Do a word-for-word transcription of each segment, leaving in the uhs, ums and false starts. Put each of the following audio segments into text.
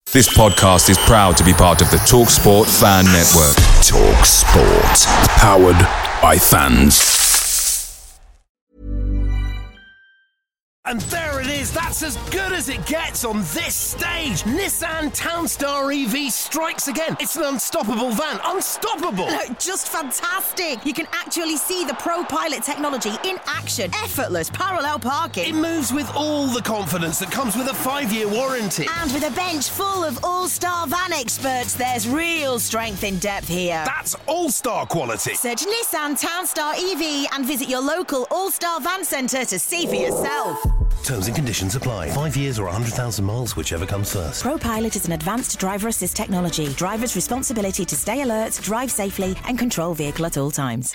This podcast is proud to be part of the TalkSport Fan Network. TalkSport. Powered by fans. And there it is, that's as good as it gets on this stage. Nissan Townstar E V strikes again. It's an unstoppable van, unstoppable. Look, just fantastic. You can actually see the ProPilot technology in action. Effortless parallel parking. It moves with all the confidence that comes with a five-year warranty. And with a bench full of all-star van experts, there's real strength in depth here. That's all-star quality. Search Nissan Townstar E V and visit your local all-star van centre to see for yourself. Terms and conditions apply. Five years or one hundred thousand miles, whichever comes first. ProPilot is an advanced driver assist technology. Driver's responsibility to stay alert, drive safely and control vehicle at all times.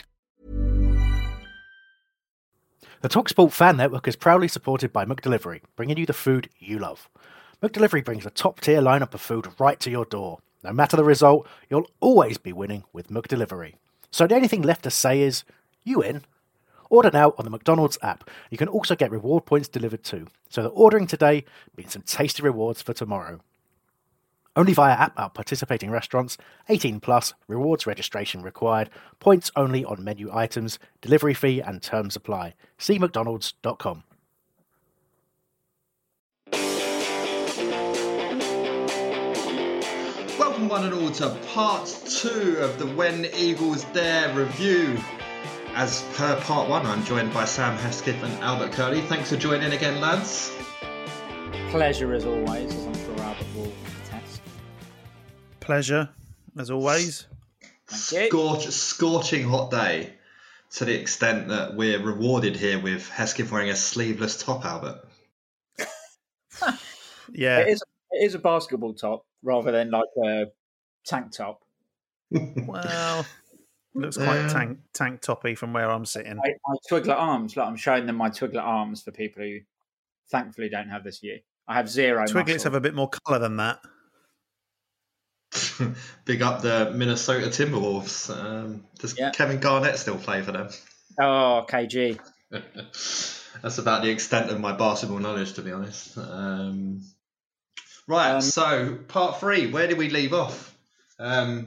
The TalkSport Fan Network is proudly supported by McDelivery, bringing you the food you love. McDelivery brings a top-tier lineup of food right to your door. No matter the result, you'll always be winning with McDelivery. So the only thing left to say is, you in? Order now on the McDonald's app. You can also get reward points delivered too, so that ordering today means some tasty rewards for tomorrow. Only via app at participating restaurants, eighteen plus, rewards registration required, points only on menu items, delivery fee and terms apply. See mcdonalds dot com. Welcome one and all to part two of the When Eagles Dare review. As per part one, I'm joined by Sam Hesketh and Albert Curley. Thanks for joining again, lads. Pleasure as always, as I'm sure Albert will attest. Pleasure as always. Thank Scorch, scorching hot day, to the extent that we're rewarded here with Hesketh wearing a sleeveless top, Albert. Yeah, it is. It is a basketball top rather than like a tank top. Well. Looks quite Yeah. tank tank toppy from where I'm sitting. My, my Twiglet arms, like I'm showing them my Twiglet arms for people who thankfully don't have this year. I have zero. Twiglets muscle. have a bit more colour than that. Big up the Minnesota Timberwolves. Um, does Yeah. Kevin Garnett still play for them? Oh, K G. That's about the extent of my basketball knowledge, to be honest. Um, right, Um, so part three, where did we leave off? Um,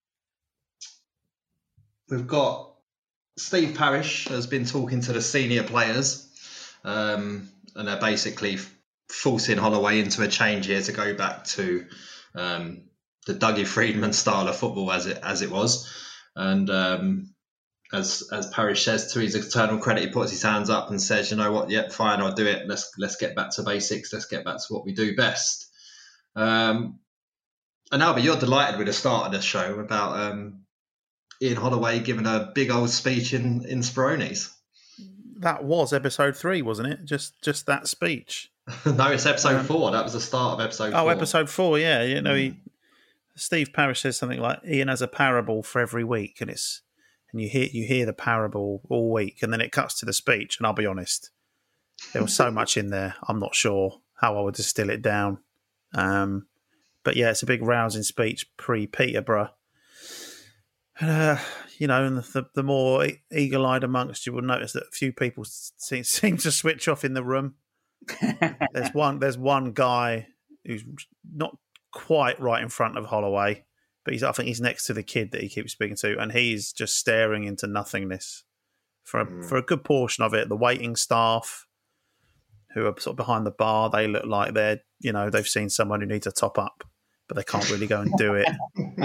we've got Steve Parish has been talking to the senior players, um, and they're basically forcing Holloway into a change here to go back to um, the Dougie Freedman style of football as it as it was. And um, as as Parish says, to his eternal credit, he puts his hands up and says, "You know what? Yep, fine, I'll do it. Let's let's get back to basics. Let's get back to what we do best." Um, and Albert, you're delighted with the start of the show about um, Ian Holloway giving a big old speech in in Speroni's. That was episode three, wasn't it? Just just that speech. No, it's episode Um, four. That was the start of episode Oh, four. episode four, yeah. You know, Mm. he, Steve Parish says something like Ian has a parable for every week, and it's and you hear you hear the parable all week, and then it cuts to the speech. And I'll be honest, there was so much in there. I'm not sure how I would distill it down. Um, but yeah, it's a big rousing speech pre Peterborough. Uh, you know, and the, the more eagle-eyed amongst you will notice that a few people seem, seem to switch off in the room. There's one. There's one guy who's not quite right in front of Holloway, but he's. I think he's next to the kid that he keeps speaking to, and he's just staring into nothingness for a, Mm. for a good portion of it. The waiting staff, who are sort of behind the bar, they look like they're. You know, they've seen someone who needs a top up, but they can't really go and do it.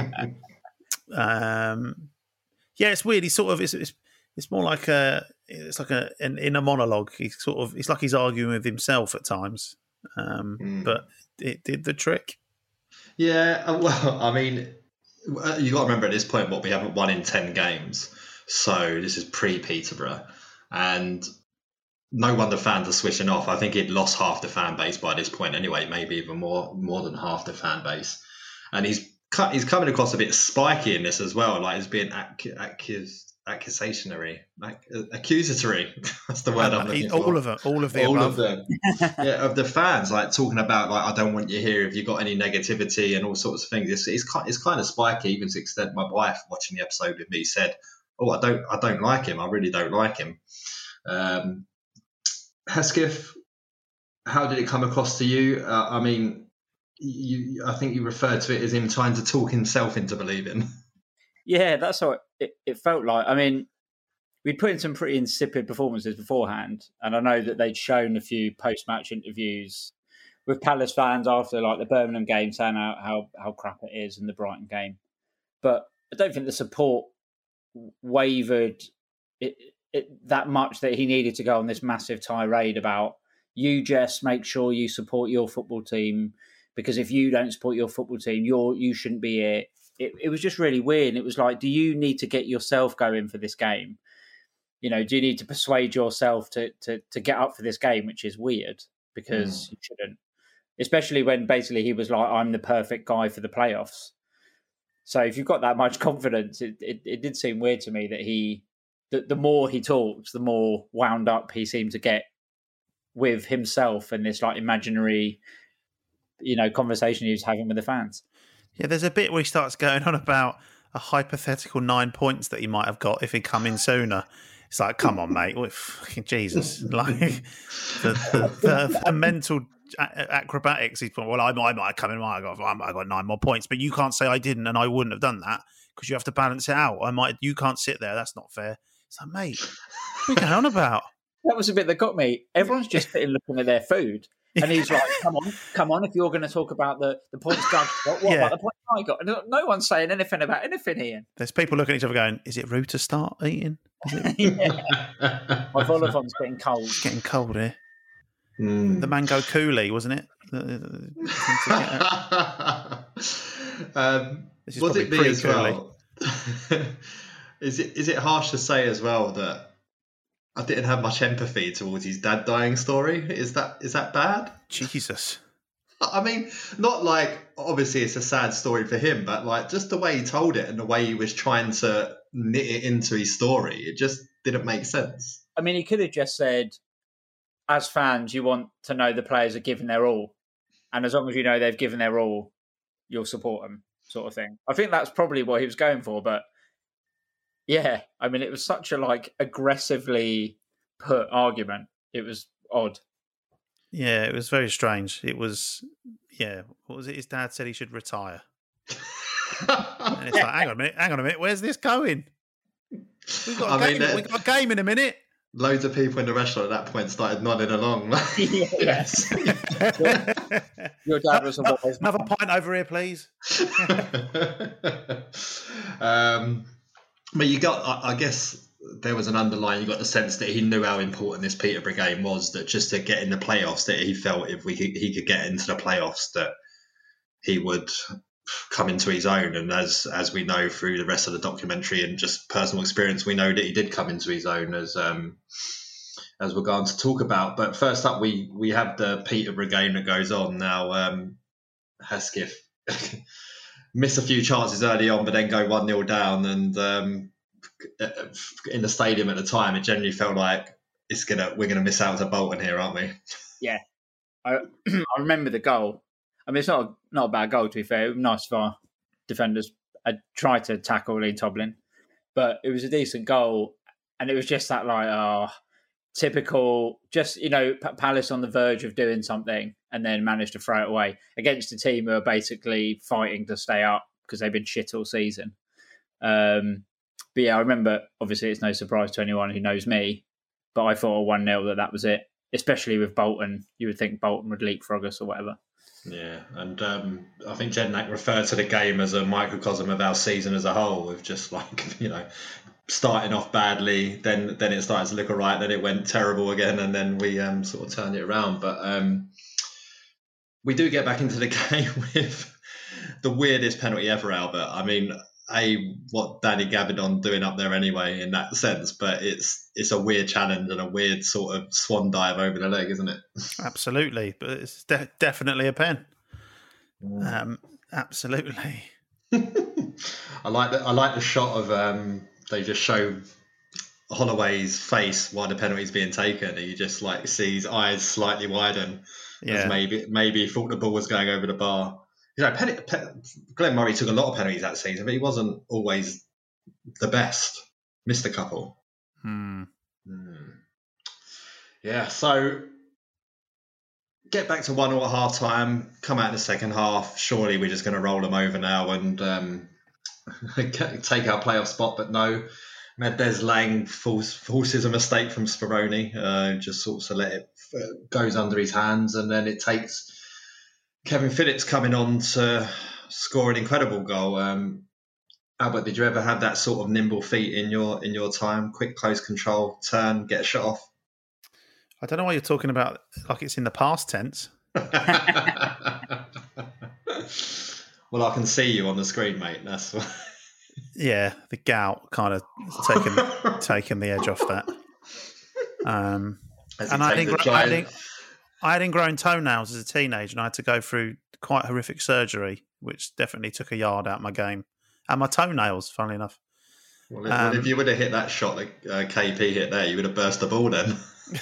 Um, yeah, it's weird. He's sort of it's it's, it's more like a it's like a an inner monologue. He's sort of it's like he's arguing with himself at times. Um, Mm. But it did the trick. Yeah, uh, well, I mean, uh, you got to remember at this point what we haven't won in ten games, so this is pre-Peterborough, and no wonder fans are switching off. I think he'd lost half the fan base by this point anyway, maybe even more more than half the fan base, and he's cut, he's coming across a bit spiky in this as well, like he's being ac- accused. Accusatory, like, uh, accusatory. That's the word I'm looking for. All of them, all of the all above. of them, yeah, of the fans, like talking about like I don't want you here if you got any negativity and all sorts of things. It's it's, ki- it's kind of spiky, even to the extent my wife watching the episode with me said, "Oh, I don't I don't like him. I really don't like him." Um, Hesketh, how did it come across to you? Uh, I mean, you, I think you referred to it as him trying to talk himself into believing. Yeah, that's how it, it, it felt like. I mean, we'd put in some pretty insipid performances beforehand, and I know that they'd shown a few post-match interviews with Palace fans after like the Birmingham game, saying how how, how crap it is, and the Brighton game. But I don't think the support wavered it, it, that much that he needed to go on this massive tirade about, you just make sure you support your football team, because if you don't support your football team, you're you shouldn't be here. It, it was just really weird. It was like, do you need to get yourself going for this game? You know, do you need to persuade yourself to to, to get up for this game, which is weird because mm. you shouldn't. Especially when basically he was like, I'm the perfect guy for the playoffs. So if you've got that much confidence, it, it, it did seem weird to me that he, the, the more he talked, the more wound up he seemed to get with himself and this like imaginary, you know, conversation he was having with the fans. Yeah, there's a bit where he starts going on about a hypothetical nine points that he might have got if he'd come in sooner. It's like, come on, mate. What, fucking Jesus. Like, the, the, the, the mental acrobatics. He's well, I, I might have come in, I got, I got nine more points, but you can't say I didn't and I wouldn't have done that because you have to balance it out. I might, you can't sit there. That's not fair. It's like, mate, what are you going on about? That was a bit that got me. Everyone's just sitting looking at their food. And he's like, come on, come on, if you're going to talk about the, the points Doug got, what yeah. about the points I got? And no one's saying anything about anything, Ian. There's people looking at each other going, is it rude to start eating? yeah. My vol au vent's getting cold. It's getting cold here. Mm. The mango coulis, wasn't it? um, was it me as well? is it is it harsh to say as well that I didn't have much empathy towards his dad dying story? Is that is that bad? Jesus. I mean, not like, obviously it's a sad story for him, but like just the way he told it and the way he was trying to knit it into his story, it just didn't make sense. I mean, he could have just said, as fans, you want to know the players are giving their all. And as long as you know they've given their all, you'll support them, sort of thing. I think that's probably what he was going for, but yeah, I mean, it was such a like aggressively put argument. It was odd. Yeah, it was very strange. It was, yeah, what was it? His dad said he should retire. And it's like, hang on a minute, hang on a minute, where's this going? We've got a, I game, mean, we've got a game in a minute. Loads of people in the restaurant at that point started nodding along. Yes. Your dad was a no, another pint over here, please. um, but you got, I, I guess, there was an underlying. You got the sense that he knew how important this Peterborough game was. That just to get in the playoffs, that he felt if we could, he could get into the playoffs, that he would come into his own. And as as we know through the rest of the documentary and just personal experience, we know that he did come into his own, as um, as we're going to talk about. But first up, we we have the Peterborough game that goes on now. Um, Hesketh miss a few chances early on, but then go one nil down. And um, in the stadium at the time, it generally felt like it's gonna we're gonna miss out to Bolton here, aren't we? Yeah, I I remember the goal. I mean, it's not a, not a bad goal, to be fair. It was nice for our defenders. I tried to tackle Lee Toblin, but it was a decent goal. And it was just that, like, oh, typical, just, you know, Palace on the verge of doing something and then managed to throw it away against a team who are basically fighting to stay up because they've been shit all season. Um, but yeah, I remember, obviously, it's no surprise to anyone who knows me, but I thought a one nil that that was it, especially with Bolton. You would think Bolton would leapfrog us or whatever. Yeah, and um, I think Jednak referred to the game as a microcosm of our season as a whole, with just like, you know, starting off badly, then then it started to look all right, then it went terrible again, and then we um, sort of turned it around. But um, we do get back into the game with the weirdest penalty ever, Albert. I mean, A, what Danny Gabidon doing up there anyway in that sense, but it's it's a weird challenge and a weird sort of swan dive over the leg, isn't it? Absolutely, but it's de- definitely a pen. Mm. Um, absolutely. I like the I like the shot of um, they just show Holloway's face while the penalty's being taken, and you just like see his eyes slightly widen, yeah. as maybe maybe he thought the ball was going over the bar. You know, Pen- Pen- Glenn Murray took a lot of penalties that season, but he wasn't always the best. Missed a couple. Hmm. Hmm. Yeah, so get back to one all at half time, come out in the second half. Surely we're just going to roll them over now and um, take our playoff spot. But no, Des Lang force, forces a mistake from Speroni, uh, just sort of let it uh, goes under his hands, and then it takes Kevin Phillips coming on to score an incredible goal. Um, Albert, did you ever have that sort of nimble feet in your in your time? Quick, close control, turn, get a shot off. I don't know why you're talking about like it's in the past tense. Well, I can see you on the screen, mate. That's why. Yeah, the gout kind of taken taken the edge off that. Um, and I didn't, I, didn't, I had ingrown toenails as a teenager, and I had to go through quite horrific surgery, which definitely took a yard out of my game. And my toenails, funnily enough. Well, if, um, well, if you would have hit that shot that uh, K P hit there, you would have burst the ball then.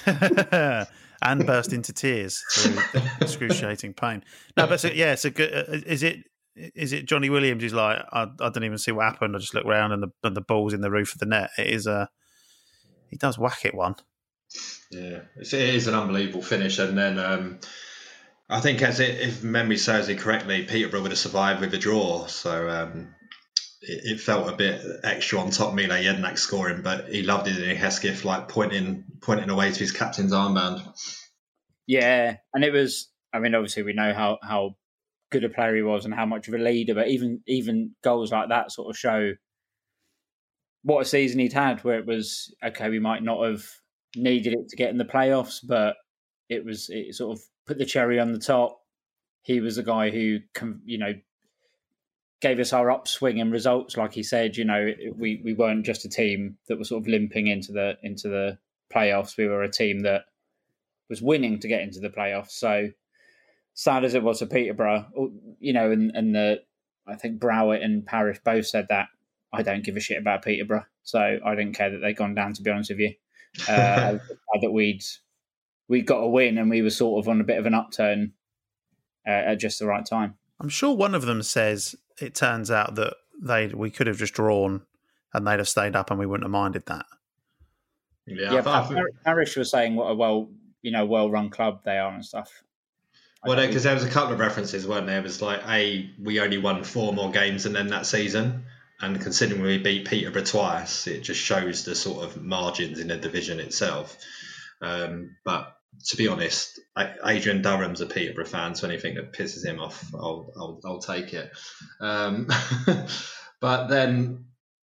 And burst into tears through the excruciating pain. No, but so, yeah, it's a good. Uh, is it? Is it Johnny Williams? Who's like, I, I didn't even see what happened. I just looked around and the and the ball's in the roof of the net. It is a. He does whack it one. Yeah, it's, it is an unbelievable finish, and then um, I think, as it, if memory serves me correctly, Peterborough would have survived with a draw. So. Um, It, it felt a bit extra on top. Mile Jednak scoring, but he loved it in Hesketh, like pointing pointing away to his captain's armband. Yeah, and it was. I mean, obviously we know how, how good a player he was and how much of a leader, but even even goals like that sort of show what a season he'd had. Where it was okay, we might not have needed it to get in the playoffs, but it was it sort of put the cherry on the top. He was the guy who, you know, gave us our upswing in results. Like he said, you know, we, we weren't just a team that was sort of limping into the into the playoffs. We were a team that was winning to get into the playoffs. So sad as it was for Peterborough, you know, and, and the I think Browett and Parish both said that. I don't give a shit about Peterborough, so I didn't care that they'd gone down, to be honest with you. Uh, that we'd we got a win and we were sort of on a bit of an upturn uh, at just the right time. I'm sure one of them says it turns out that they we could have just drawn and they'd have stayed up and we wouldn't have minded that. Yeah, yeah I thought, Parish was saying what a well, you know, well-run club they are and stuff. Well, because there was a couple of references, weren't there? It was like, A, we only won four more games than them that season. And considering we beat Peterborough twice, it just shows the sort of margins in the division itself. Um, but to be honest, Adrian Durham's a Peterborough fan, so anything that pisses him off, I'll I'll, I'll take it. Um, but then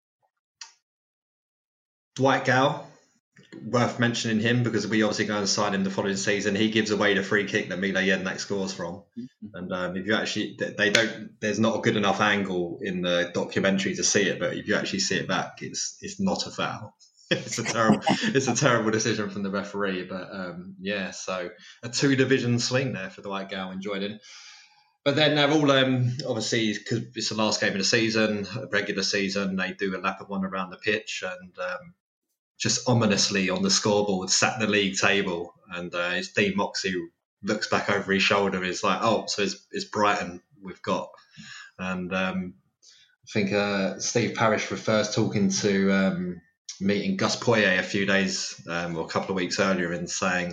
Dwight Gow, worth mentioning him because we obviously go and sign him the following season. He gives away the free kick that Mile Jednak scores from, and um, if you actually, they don't. There's not a good enough angle in the documentary to see it, but if you actually see it back, it's it's not a foul. It's a terrible, it's a terrible decision from the referee. But um, yeah, so a two division swing there for Dwight Gow and Jordan. But then they're all um, obviously, because it's the last game of the season, regular season. They do a lap of one around the pitch and. Um, just ominously on the scoreboard, sat the league table, and uh, it's Dean Moxey who looks back over his shoulder. Is like, oh, so it's, it's Brighton we've got, and um, I think uh, Steve Parish refers talking to um, meeting Gus Poyet a few days um, or a couple of weeks earlier and saying,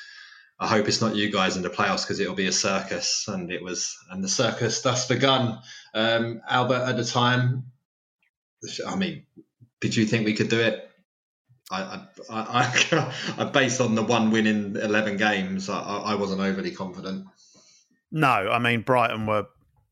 I hope it's not you guys in the playoffs because it'll be a circus, and it was, and the circus thus begun. Um, Albert, at the time, I mean, did you think we could do it? I, I, I, I, based on the one win in eleven games, I, I wasn't overly confident. No, I mean Brighton were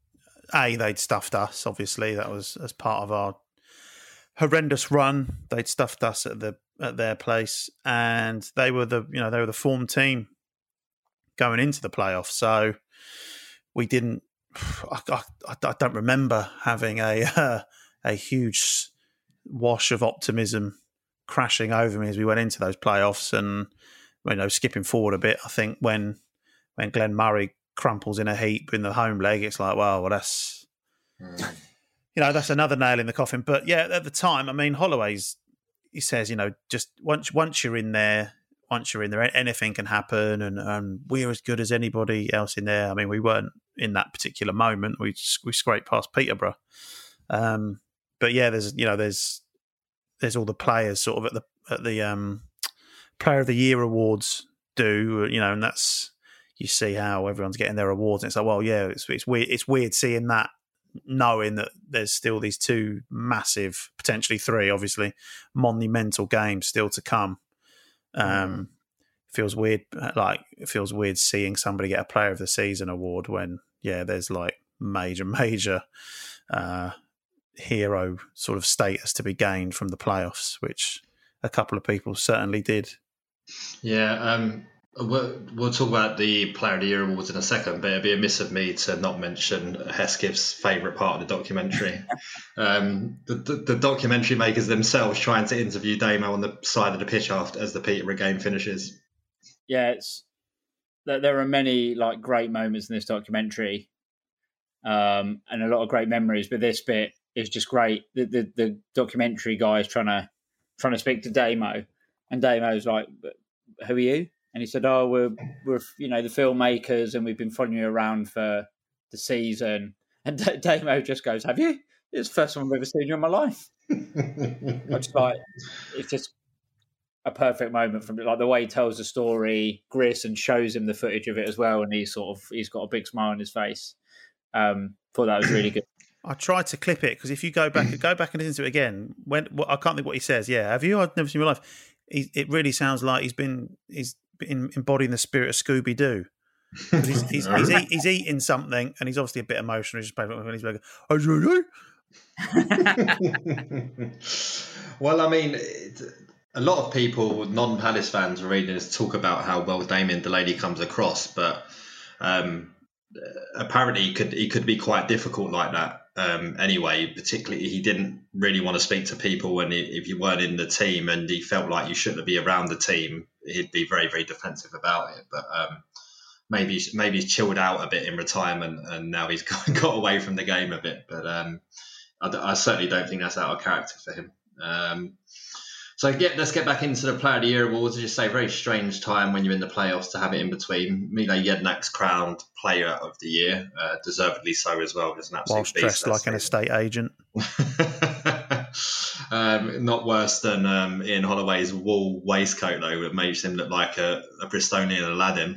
a they'd stuffed us. Obviously, that was as part of our horrendous run. They'd stuffed us at the at their place, and they were the you know they were the form team going into the playoffs. So we didn't. I, I, I don't remember having a uh, a huge wash of optimism crashing over me as we went into those playoffs, and you know, skipping forward a bit, I think when when Glenn Murray crumples in a heap in the home leg, it's like, well, well, that's mm. you know, that's another nail in the coffin. But yeah, at the time, I mean, Holloway's he says, you know, just once once you're in there, once you're in there, anything can happen, and and we're as good as anybody else in there. I mean, we weren't in that particular moment. We we scraped past Peterborough, um, but yeah, there's you know, there's. There's all the players sort of at the at the um, Player of the Year awards do, you know, and that's you see how everyone's getting their awards, and it's like, well, yeah, it's, it's weird. It's weird seeing that, knowing that there's still these two massive, potentially three, obviously monumental games still to come. Um, feels weird. Like it feels weird seeing somebody get a Player of the Season award when, yeah, there's like major, major uh, hero sort of status to be gained from the playoffs, which a couple of people certainly did. Yeah, um, we'll, we'll talk about the Player of the Year awards in a second, but it'd be amiss of me to not mention Hesketh's favourite part of the documentary. um, the, the, the documentary makers themselves trying to interview Damo on the side of the pitch after as the Peterborough game finishes. Yeah, it's there are many like great moments in this documentary, um, and a lot of great memories. But this bit is just great. The, the the documentary guy is trying to trying to speak to Damo, and Damo's like, "Who are you?" And he said, "Oh, we're we're you know the filmmakers, and we've been following you around for the season." And D- Damo just goes, "Have you? It's the first time I've ever seen you in my life." I just like it's just a perfect moment from like the way he tells the story. Grierson shows him the footage of it as well, and he's sort of he's got a big smile on his face. Um, thought that was really good. I tried to clip it because if you go back go back and listen to it again, when well, I can't think what he says. Yeah, have you? I've never seen in my life. He, it really sounds like he's been he's been embodying the spirit of Scooby Doo. He's he's, he's, eat, he's eating something and he's obviously a bit emotional. He's just playing his burger. Well, I mean. It, A lot of people, non-Palace fans, are reading this talk about how well Damien Delaney comes across, but um, apparently he could he could be quite difficult like that um, anyway. Particularly, he didn't really want to speak to people when he, if you weren't in the team, and he felt like you shouldn't be around the team. He'd be very very defensive about it. But um, maybe maybe he's chilled out a bit in retirement, and now he's got, got away from the game a bit. But um, I, I certainly don't think that's out of character for him. Um, So get, let's get back into the Player of the Year awards. I just say, very strange time when you're in the playoffs to have it in between. Mile Jedinak's crowned Player of the Year, uh, deservedly so as well. Just an absolute Whilst dressed like an estate agent. um, not worse than um, Ian Holloway's wool waistcoat, though, that makes him look like a, a Bristolian Aladdin.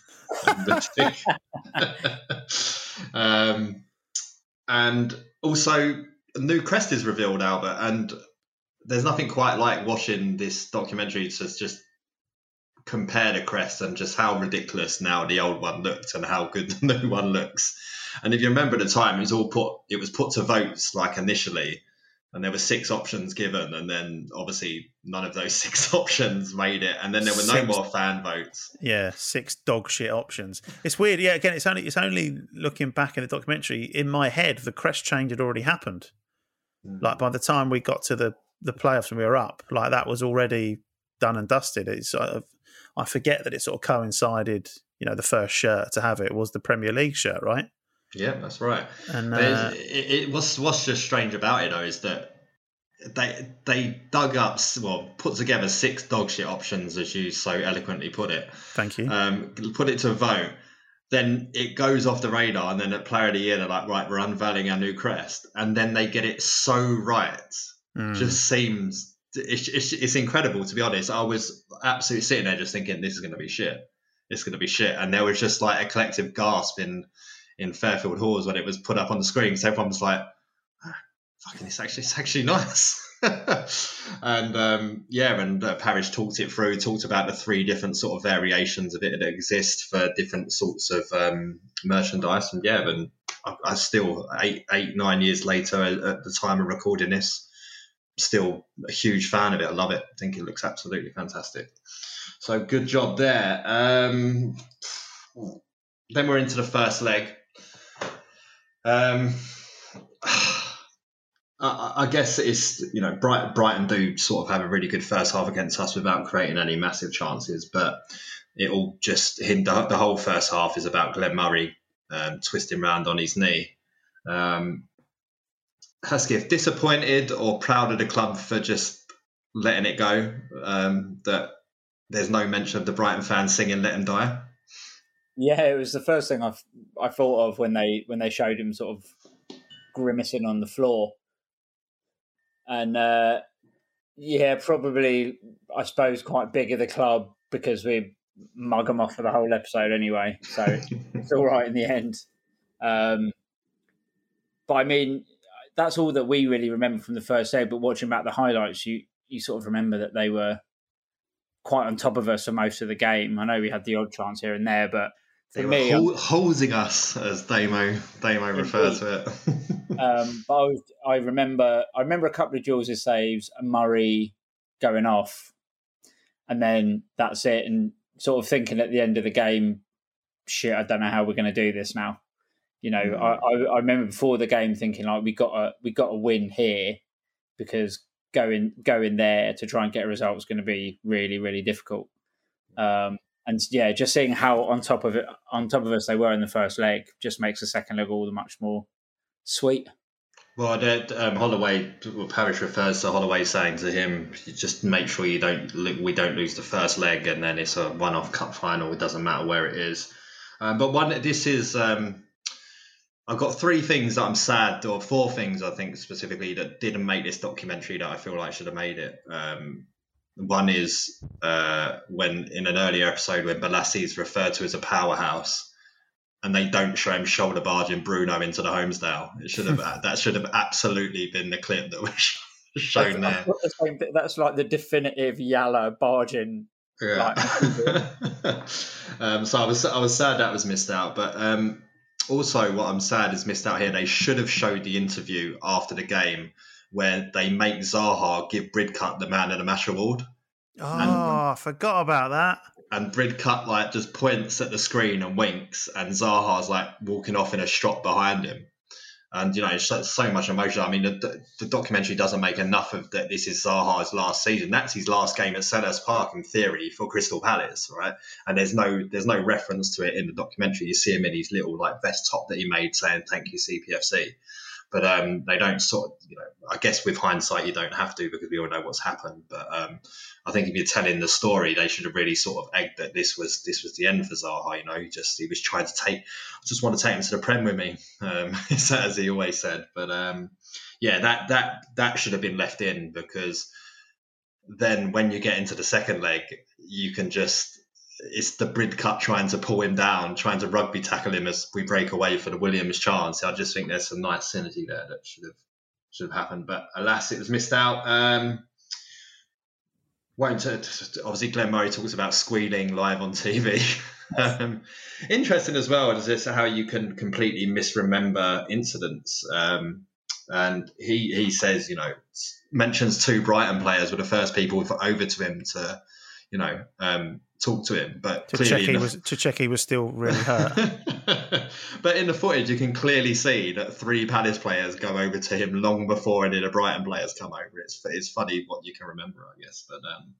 um, and also, a new crest is revealed, Albert, and there's nothing quite like watching this documentary to just compare the crest and just how ridiculous now the old one looked and how good the new one looks. And if you remember at the time, it was all put it was put to votes like initially, and there were six options given, and then obviously none of those six options made it, and then there were no six, more fan votes. Yeah, six dog shit options. It's weird. Yeah, again, it's only it's only looking back in the documentary. In my head, the crest change had already happened. Mm. Like by the time we got to the the playoffs and we were up, like that was already done and dusted. It's sort of, I forget that it sort of coincided, you know, the first shirt to have it was the Premier League shirt, right? Yeah, that's right. And uh, it, it was what's just strange about it though is that they they dug up, well, put together six dog shit options, as you so eloquently put it. Thank you. Um, put it to a vote. Then it goes off the radar, and then at Player of the Year, they're like, right, we're unveiling our new crest, and then they get it so right. Mm. Just seems it's, it's it's incredible, to be honest. I was absolutely sitting there just thinking this is going to be shit. It's going to be shit, and there was just like a collective gasp in in Fairfield Halls when it was put up on the screen. So everyone was like, oh, "Fucking, it's actually it's actually nice." and um, yeah, and uh, Parish talked it through, talked about the three different sort of variations of it that exist for different sorts of um, merchandise, and yeah, and I, I still eight eight nine years later at the time of recording this. Still a huge fan of it. I love it. I think it looks absolutely fantastic. So good job there. Um, then we're into the first leg. Um, I, I guess it's, you know, Bright, Brighton do sort of have a really good first half against us without creating any massive chances, but it all just, the, the whole first half is about Glenn Murray um, twisting round on his knee. Um, Hesketh, disappointed or proud of the club for just letting it go? Um, that there's no mention of the Brighton fans singing "Let Him Die." Yeah, it was the first thing I I thought of when they when they showed him sort of grimacing on the floor, and uh, yeah, probably I suppose quite big of the club because we mug them off for the whole episode anyway, so it's all right in the end. Um, but I mean, that's all that we really remember from the first day. But watching back the highlights, you you sort of remember that they were quite on top of us for most of the game. I know we had the odd chance here and there, but for they were me, hol- holding us, as Damo Damo refers to it. um, but I, was, I remember, I remember a couple of Jules' saves, and Murray going off, and then that's it. And sort of thinking at the end of the game, shit, I don't know how we're going to do this now. You know, mm. I, I, I remember before the game thinking like we got a we got a win here, because going going there to try and get a result was going to be really really difficult. Um, and yeah, just seeing how on top of it on top of us they were in the first leg just makes the second leg all the much more sweet. Well, um, Holloway, well, Parish refers to Holloway saying to him, just make sure you don't we don't lose the first leg, and then it's a one-off cup final. It doesn't matter where it is. Um, but one, this is. Um, I've got three things that I'm sad, or four things I think specifically that didn't make this documentary that I feel like should have made it. Um, one is uh, when in an earlier episode when Balassi is referred to as a powerhouse, and they don't show him shoulder barging Bruno into the Homesdale. It should have that should have absolutely been the clip that was shown there. The same thing. That's like the definitive Yala barging. Yeah. Like. um, so I was I was sad that was missed out, but. Um, Also, what I'm sad is missed out here. They should have showed the interview after the game where they make Zaha give Bridcut the man of the match award. Oh, and, I forgot about that. And Bridcut like just points at the screen and winks, and Zaha's like walking off in a shot behind him. And you know, it's so, so much emotion. I mean, the, the documentary doesn't make enough of that. This is Zaha's last season. That's his last game at Selhurst Park in theory for Crystal Palace, right? And there's no there's no reference to it in the documentary. You see him in his little like vest top that he made saying "Thank you, C P F C." But um, they don't sort of, you know, I guess with hindsight, you don't have to because we all know what's happened. But um, I think if you're telling the story, they should have really sort of egged that this was this was the end for Zaha. You know, he just he was trying to take, I just want to take him to the Prem with me, um, as he always said. But um, yeah, that that that should have been left in, because then when you get into the second leg, you can just. It's the Bridcut trying to pull him down, trying to rugby tackle him as we break away for the Williams chance. I just think there's some nice synergy there that should have should have happened, but alas, it was missed out. Um, won't uh, obviously Glenn Murray talks about squealing live on T V. um, interesting as well is this how you can completely misremember incidents. Um, and he he says, you know, mentions two Brighton players were the first people over to him to, you know. Um, talk to him, but to clearly check he the... was to check he was still really hurt. But in the footage, you can clearly see that three Palace players go over to him long before any of the Brighton players come over. It's it's funny what you can remember, I guess. But um,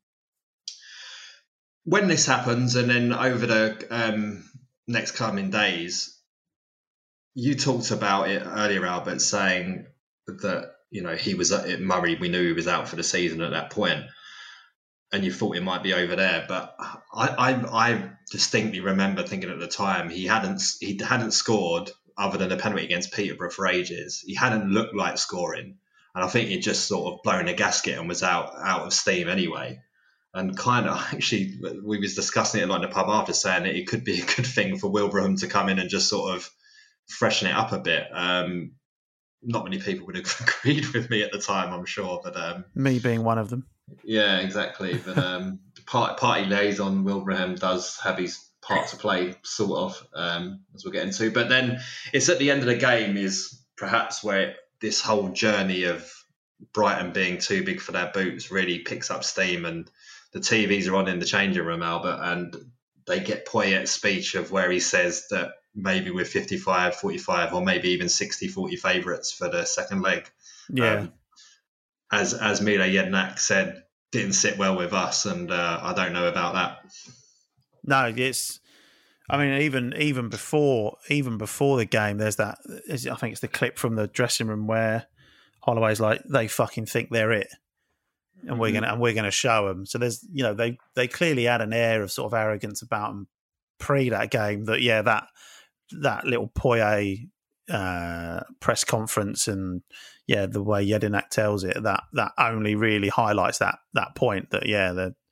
when this happens, and then over the um, next coming days, you talked about it earlier, Albert, saying that you know he was at Murray. We knew he was out for the season at that point. And you thought it might be over there, but I, I, I distinctly remember thinking at the time he hadn't he hadn't scored other than a penalty against Peterborough for ages. He hadn't looked like scoring, and I think he'd just sort of blown a gasket and was out out of steam anyway. And kind of actually, we was discussing it like in the pub after, saying that it could be a good thing for Wilbraham to come in and just sort of freshen it up a bit. Um, not many people would have agreed with me at the time, I'm sure, but um, me being one of them. Yeah, exactly. But um, part, party liaison Wilbraham does have his part to play, sort of, um, as we'll get into. But then it's at the end of the game is perhaps where this whole journey of Brighton being too big for their boots really picks up steam, and the T Vs are on in the changing room, Albert, and they get Poyet's speech of where he says that maybe we're fifty-five forty-five or maybe even sixty forty favourites for the second leg. Yeah. Um, As as Mile Jedinak said, didn't sit well with us, and uh, I don't know about that. No, it's. I mean, even even before even before the game, there's that. I think it's the clip from the dressing room where Holloway's like, "They fucking think they're it, and we're gonna and we're gonna show them." So there's, you know, they they clearly had an air of sort of arrogance about them pre that game. That yeah, that that little Poyet uh, press conference and. Yeah, the way Jedinak tells it, that that only really highlights that that point that yeah, they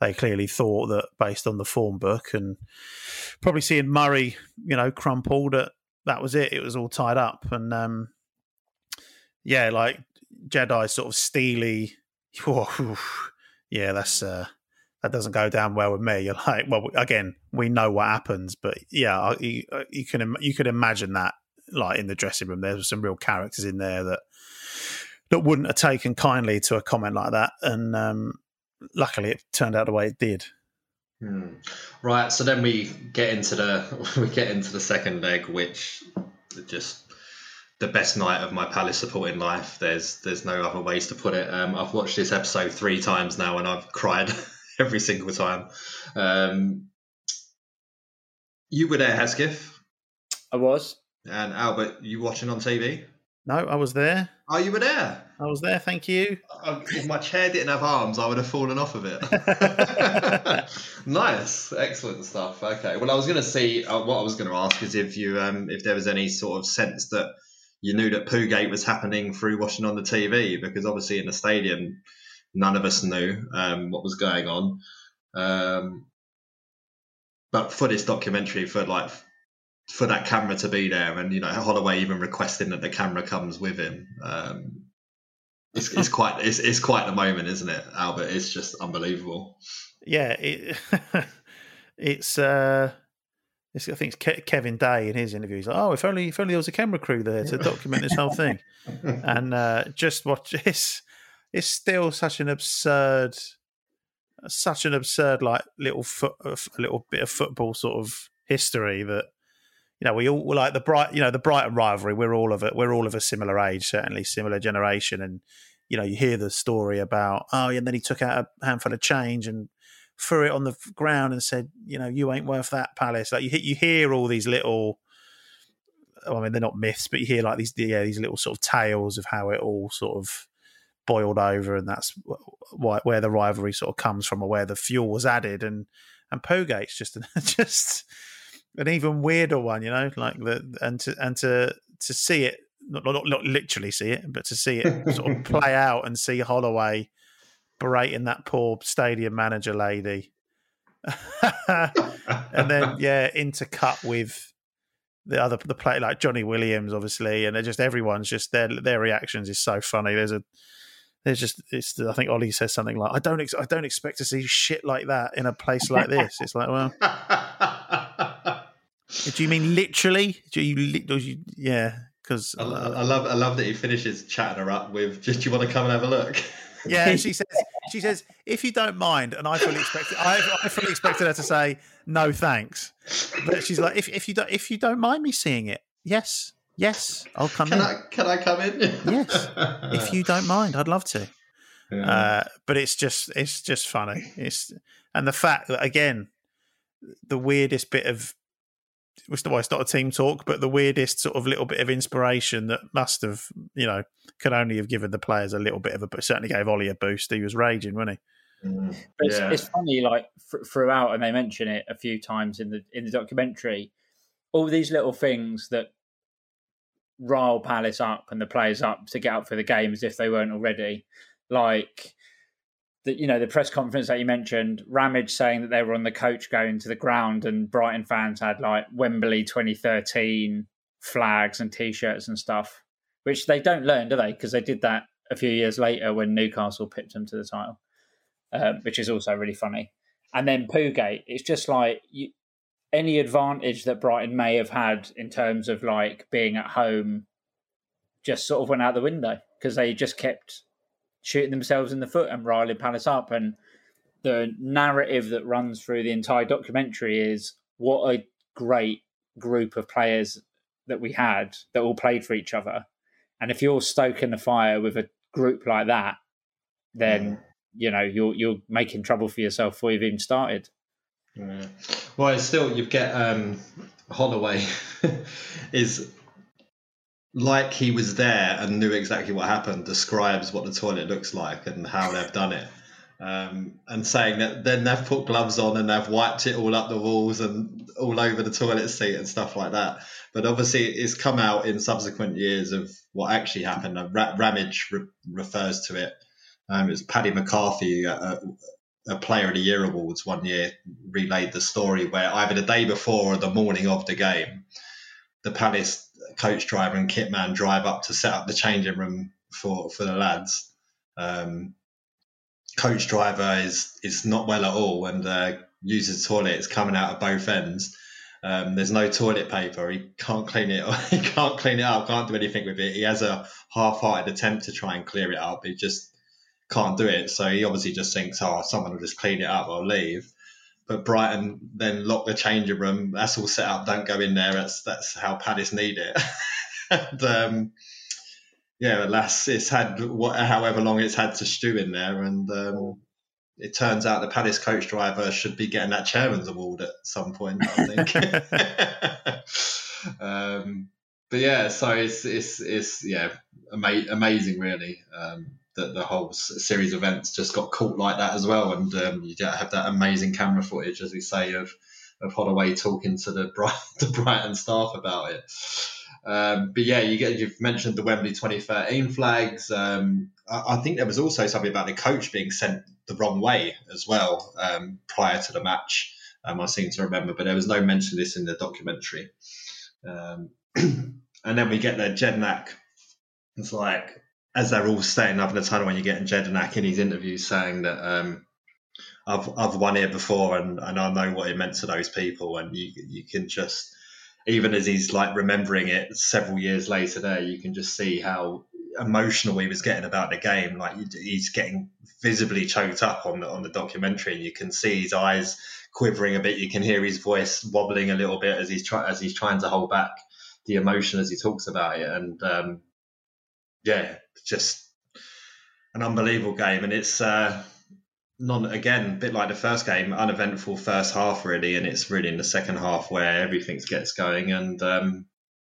they clearly thought that based on the form book and probably seeing Murray, you know, crumpled, that that was it. It was all tied up. And um, yeah, like Jedi sort of steely. Whoa, yeah, that's uh, that doesn't go down well with me. You're like, well, again, we know what happens, but yeah, you, you can you could imagine that, like in the dressing room, there were some real characters in there that that wouldn't have taken kindly to a comment like that, and um, luckily it turned out the way it did. Hmm. Right, so then we get into the we get into the second leg, which just. The best night of my Palace supporting life. There's there's no other ways to put it. Um, I've watched this episode three times now, and I've cried every single time. Um, you were there, Hesketh. I was. And Albert, you watching on T V? No, I was there. Oh, you were there? I was there, thank you. I, if my chair didn't have arms, I would have fallen off of it. Nice, excellent stuff. Okay, well, I was going to see, uh, what I was going to ask is if you, um, if there was any sort of sense that you knew that Poogate was happening through watching on the T V, because obviously in the stadium, none of us knew um, what was going on. Um, but for this documentary, for like for that camera to be there, and you know Holloway even requesting that the camera comes with him, um, it's, it's quite it's, it's quite the moment, isn't it, Albert? It's just unbelievable. Yeah, it, it's. Uh... I think it's Kevin Day in his interview. He's like, "Oh, if only, if only there was a camera crew there to document this whole thing." And uh, just watch this. It's still such an absurd, such an absurd, like little foot, a little bit of football sort of history that you know we all like the bright, you know, the Brighton rivalry. We're all of it. We're all of a similar age, certainly similar generation, and you know you hear the story about oh, yeah, and then he took out a handful of change and threw it on the ground and said, you know, you ain't worth that, Palace. Like you, you hear all these little, I mean, they're not myths, but you hear like these, yeah, these little sort of tales of how it all sort of boiled over, and that's why where the rivalry sort of comes from, or where the fuel was added. And and Pogate's just just an even weirder one, you know, like the and to and to to see it, not not, not literally see it, but to see it sort of play out and see Holloway berating that poor stadium manager lady. And then, yeah, intercut with the other the play like Johnny Williams, obviously, and they're just everyone's just their their reactions is so funny. There's a there's just it's I think Ollie says something like, I don't ex- I don't expect to see shit like that in a place like this. It's like, well, do you mean literally? Do you, do you yeah? Because I, I love I love that he finishes chatting her up with, just do you want to come and have a look? Yeah, she says. She says, "If you don't mind," and I fully expected. I, I fully expected her to say, "No, thanks." But she's like, "If if you don't if you don't mind me seeing it, yes, yes, I'll come can in. I, can I come in? Yes, if you don't mind, I'd love to." Yeah. Uh, but it's just it's just funny. It's and the fact that again, the weirdest bit of well, it's not a team talk, but the weirdest sort of little bit of inspiration that must have, you know, could only have given the players a little bit of a, but certainly gave Ollie a boost. He was raging, wasn't he? Mm, but it's, yeah. it's funny, like f- throughout, and they mention it a few times in the in the documentary. All these little things that rile Palace up and the players up to get up for the game as if they weren't already, like. The, you know, the press conference that you mentioned, Ramage saying that they were on the coach going to the ground and Brighton fans had like Wembley twenty thirteen flags and T-shirts and stuff, which they don't learn, do they? Because they did that a few years later when Newcastle pipped them to the title, um, which is also really funny. And then Poogate, it's just like you, any advantage that Brighton may have had in terms of like being at home just sort of went out the window because they just kept shooting themselves in the foot and riling Palace up. And the narrative that runs through the entire documentary is what a great group of players that we had that all played for each other. And if you're stoking the fire with a group like that, then, yeah. you know, you're you're making trouble for yourself before you've even started. Yeah. Well, it's still, you get um, Holloway is... like he was there and knew exactly what happened, describes what the toilet looks like and how they've done it. Um, and saying that then they've put gloves on and they've wiped it all up the walls and all over the toilet seat and stuff like that. But obviously it's come out in subsequent years of what actually happened. Ramage re- refers to it. Um, it was Paddy McCarthy uh, a Player of the Year awards one year relayed the story where either the day before or the morning of the game, the Palace coach driver and kit man drive up to set up the changing room for, for the lads. Um, coach driver is is not well at all and uh, uses toilets coming out of both ends. Um, there's no toilet paper. He can't clean it. He can't clean it up. Can't do anything with it. He has a half-hearted attempt to try and clear it up. He just can't do it. So he obviously just thinks, oh, someone will just clean it up. I'll leave. But Brighton then lock the changing room. That's all set up. Don't go in there. That's that's how Palace need it. and um, yeah, alas, it's had what, however long it's had to stew in there, and um, it turns out the Palace coach driver should be getting that chairman's award at some point, I think. um, but yeah, so it's it's it's yeah, ama- amazing, really. Um, that the whole series of events just got caught like that as well, and um, you have that amazing camera footage, as we say, of of Holloway talking to the Brighton, the Brighton staff about it. Um, but yeah, you get you've mentioned the Wembley twenty thirteen flags. Um, I, I think there was also something about the coach being sent the wrong way as well um, prior to the match. Um, I seem to remember, but there was no mention of this in the documentary. Um, and then we get there, Jedinak. It's like, as they're all staying up in the tunnel, when you're getting Jedinak in his interviews saying that um, I've I've won here before and, and I know what it meant to those people, and you you can just, even as he's like remembering it several years later there, you can just see how emotional he was getting about the game. Like he's getting visibly choked up on the on the documentary, and you can see his eyes quivering a bit. You can hear his voice wobbling a little bit as he's try, as he's trying to hold back the emotion as he talks about it. And um, yeah, just an unbelievable game. And it's uh, non again, a bit like the first game, uneventful first half really, and it's really in the second half where everything gets going, and um,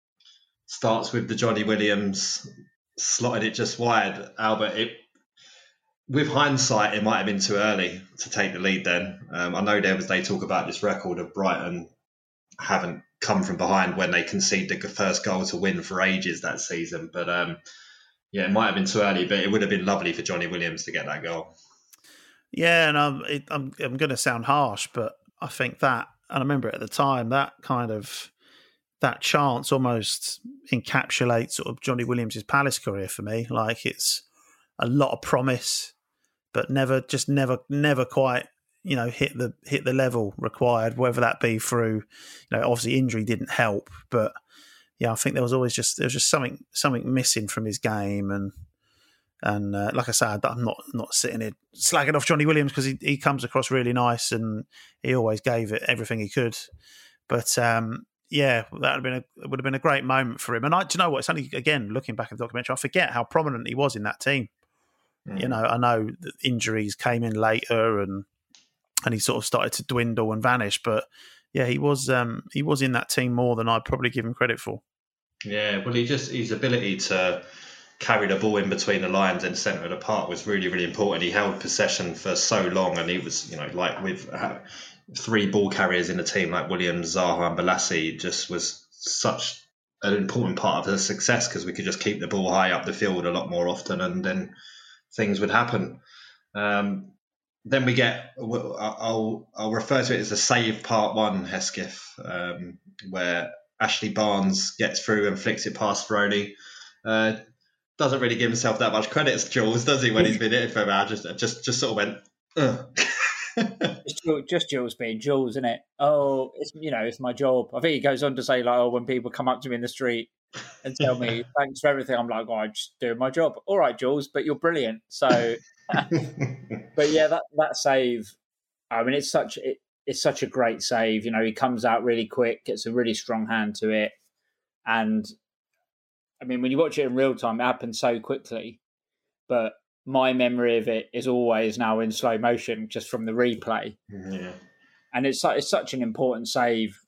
starts with the Johnny Williams slotted it just wide. Albert, it, with hindsight, it might have been too early to take the lead then. Um, I know there was, they talk about this record of Brighton haven't come from behind when they conceded the first goal to win for ages that season. But um, yeah, it might have been too early, but it would have been lovely for Johnny Williams to get that goal. Yeah, and I'm, it, I'm, I'm going to sound harsh, but I think that, and I remember at the time, that kind of, that chance almost encapsulates sort of Johnny Williams' Palace career for me. Like it's a lot of promise, but never, just never, never quite, you know, hit the hit the level required. Whether that be through, you know, obviously injury didn't help, but yeah, I think there was always just there was just something something missing from his game, and and uh, like I said, I'm not not sitting here slagging off Johnny Williams because he he comes across really nice and he always gave it everything he could, but. um Yeah, that would have been a it would have been a great moment for him. And I, do you know what? It's only again looking back at the documentary, I forget how prominent he was in that team. Mm. You know, I know that injuries came in later, and and he sort of started to dwindle and vanish. But yeah, he was um, he was in that team more than I'd probably give him credit for. Yeah, well, he just his ability to carry the ball in between the lines in the centre of the park was really, really important. He held possession for so long, and he was, you know, like with. Uh, three ball carriers in the team like Williams, Zaha and Balassi just was such an important part of the success because we could just keep the ball high up the field a lot more often and then things would happen. Um, then we get, I'll, I'll refer to it as a save part one, Hesketh, um, where Ashley Barnes gets through and flicks it past Ferroni. Uh, doesn't really give himself that much credit, Jules, does he, when he's been in for a while? Just, just, just sort of went, ugh. just, just Jules being Jules, isn't it? Oh, it's you know, it's my job. I think he goes on to say like, oh, when people come up to me in the street and tell me thanks for everything, I'm like, oh, I'm just doing my job. All right, Jules, but you're brilliant. So, but yeah, that that save. I mean, it's such it, it's such a great save. You know, he comes out really quick, gets a really strong hand to it, and I mean, when you watch it in real time, it happens so quickly, but. My memory of it is always now in slow motion, just from the replay. Yeah, and it's it's such an important save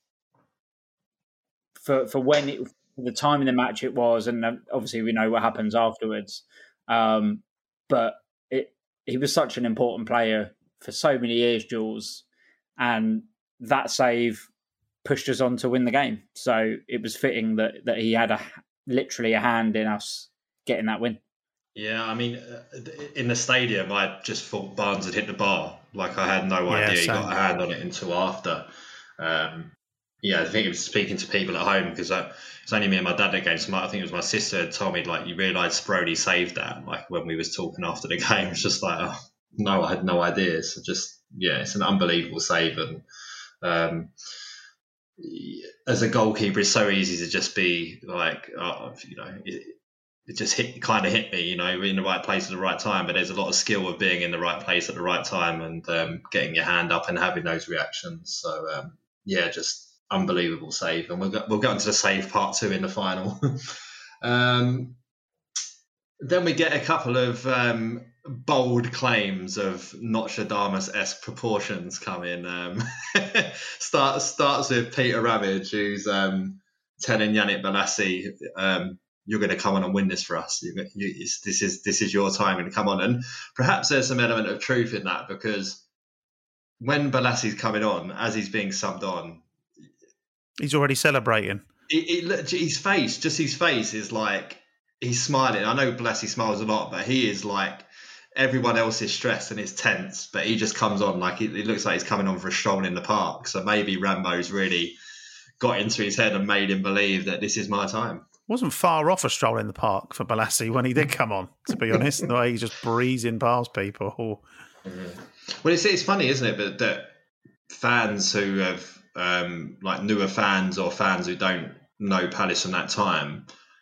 for for when it, for the time in the match it was, and obviously we know what happens afterwards. Um, but it he was such an important player for so many years, Jules, and that save pushed us on to win the game. So it was fitting that that he had a literally a hand in us getting that win. Yeah, I mean, in the stadium, I just thought Barnes had hit the bar Like I had no Yeah, idea he same. got a hand on it until after. Um, yeah, I think it was speaking to people at home because it's only me and my dad at games. So my, I think it was my sister had told me, like, you realise Sprody saved that. Like when we was talking after the game, it's just like, oh, no, I had no idea. So just, yeah, it's an unbelievable save. And um, as a goalkeeper, it's so easy to just be like, oh, you know, it, it just hit, kind of hit me, you know, in the right place at the right time. But there's a lot of skill of being in the right place at the right time and um, getting your hand up and having those reactions. So, um, yeah, just unbelievable save. And we'll go, we'll go into the save part two in the final. um, then we get a couple of um, bold claims of Nostradamus-esque proportions coming. Um, start, starts with Peter Ramage, who's um, telling Yannick Bolasie, um, you're going to come on and win this for us. You, you, this is this is your time to come on. And perhaps there's some element of truth in that, because when Bolasie's coming on, as he's being subbed on, he's already celebrating. It, it, his face, just his face is like, he's smiling. I know Bolasie smiles a lot, but he is like, everyone else is stressed and is tense, but he just comes on like, it, it looks like he's coming on for a stroll in the park. So maybe Rambo's really got into his head and made him believe that this is my time. Wasn't far off a stroll in the park for Bolasie when he did come on, to be honest. The way he's just breezing past people. Mm-hmm. Well, it's, it's funny, isn't it? But that fans who have, um, like newer fans or fans who don't know Palace from that time,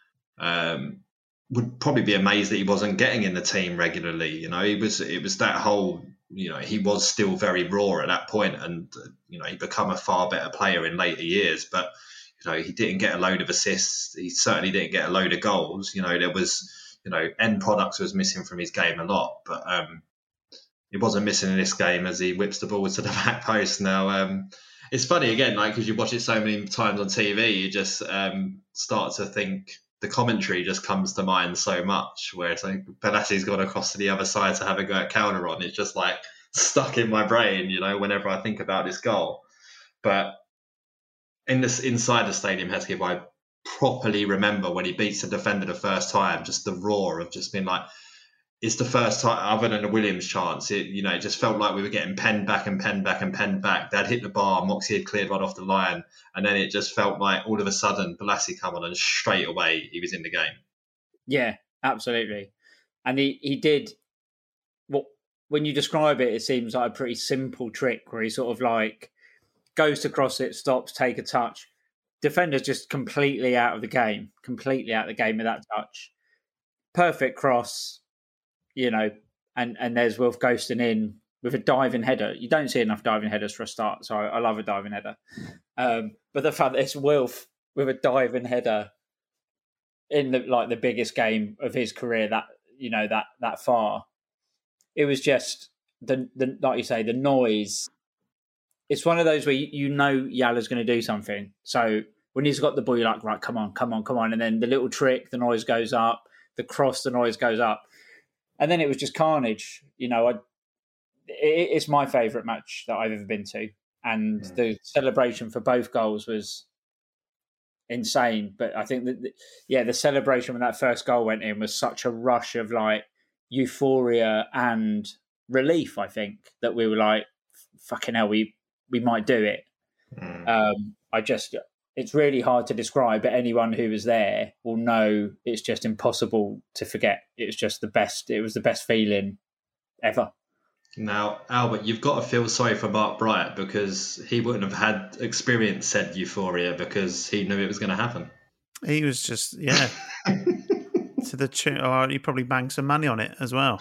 um, would probably be amazed that he wasn't getting in the team regularly. You know, he was, it was that whole, you know, he was still very raw at that point, and, you know, he become a far better player in later years, but, you know, he didn't get a load of assists. He certainly didn't get a load of goals. You know, there was, you know, end products was missing from his game a lot, but um, it wasn't missing in this game as he whips the ball to the back post. Now, um, it's funny again, like, because you watch it so many times on T V, you just um, start to think the commentary just comes to mind so much, where it's like Bolasie's gone across to the other side to have a go at counter on. It's just like stuck in my brain, you know, whenever I think about this goal. But in this inside the stadium, Hesketh, I properly remember when he beats the defender the first time, just the roar of just being like, it's the first time, other than the Williams chance, it, you know, it just felt like we were getting penned back and penned back and penned back. They'd hit the bar, Moxie had cleared right off the line, and then it just felt like all of a sudden Bolasie come on and straight away he was in the game. Yeah, absolutely. And he, he did what, when you describe it, it seems like a pretty simple trick where he sort of like goes to cross it, stops, take a touch. Defender's just completely out of the game, completely out of the game with that touch. Perfect cross, you know, and, and there's Wilf Ghosting in with a diving header. You don't see enough diving headers for a start, so I, I love a diving header. Um, but the fact that it's Wilf with a diving header in the like the biggest game of his career, that, you know, that that far, it was just the the like you say, the noise. It's one of those where you, you know Yala's going to do something. So when he's got the ball, you're like, right, come on, come on, come on. And then the little trick, the noise goes up. The cross, the noise goes up. And then it was just carnage. You know, I, it, it's my favourite match that I've ever been to. And mm. the celebration for both goals was insane. But I think that, yeah, the celebration when that first goal went in was such a rush of like euphoria and relief, I think, that we were like, fucking hell, we, we might do it. Mm. Um, I just, it's really hard to describe, but anyone who was there will know it's just impossible to forget. It was just the best. It was the best feeling ever. Now, Albert, you've got to feel sorry for Mark Bright, because he wouldn't have had experienced said euphoria because he knew it was going to happen. He was just, yeah. to the tune, oh, he probably banged some money on it as well.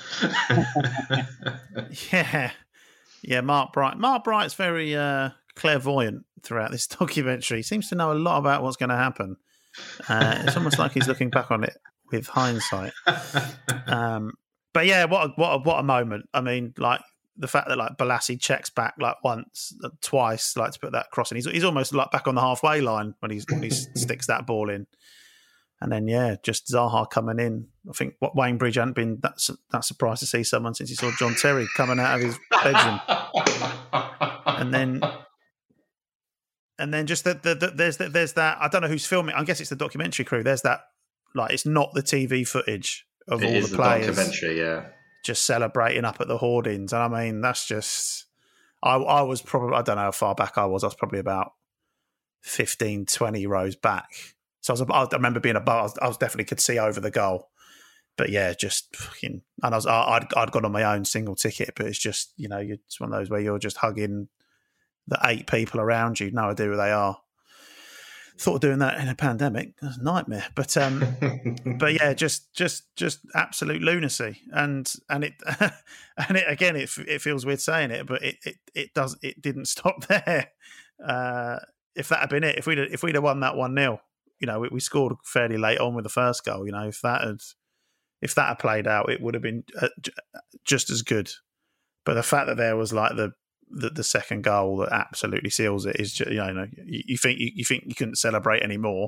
yeah. Yeah, Mark Bright. Mark Bright's very uh, clairvoyant throughout this documentary. He seems to know a lot about what's going to happen. Uh, it's almost like he's looking back on it with hindsight. Um, but yeah, what a, what a, what a moment. I mean, like the fact that like Bolasie checks back like once, twice, like to put that cross in. He's he's almost like back on the halfway line when he's when he sticks that ball in. And then, yeah, just Zaha coming in. I think what Wayne Bridge hadn't been that, that surprised to see someone since he saw John Terry coming out of his bedroom. and then, and then just the, the, the, there's the, there's that. I don't know who's filming. I guess it's the documentary crew. There's that, like, it's not the T V footage of it all is the players. The documentary, yeah. just celebrating up at the hoardings. And I mean, that's just, I, I was probably, I don't know how far back I was. I was probably about fifteen, twenty rows back. So I, was, I remember being above, I was, I was definitely could see over the goal. But yeah, just fucking, and I was, I'd, I'd gone on my own single ticket, but it's just, you know, it's one of those where you're just hugging the eight people around you, no idea who they are. Thought of doing that in a pandemic, it was a nightmare. But um, but yeah, just just just absolute lunacy, and and it and it again, it it feels weird saying it, but it it, it does it didn't stop there. Uh, if that had been it, if we'd if we'd have won that one nil, you know, we, we scored fairly late on with the first goal. You know, if that had if that had played out, it would have been uh, just as good. But the fact that there was like the The, the second goal that absolutely seals it is just, you know, you, you think you, you think you couldn't celebrate anymore,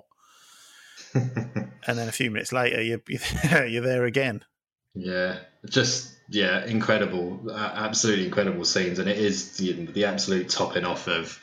and then a few minutes later you're you're there again. Yeah, just yeah, incredible, uh, absolutely incredible scenes, and it is the, the absolute topping off of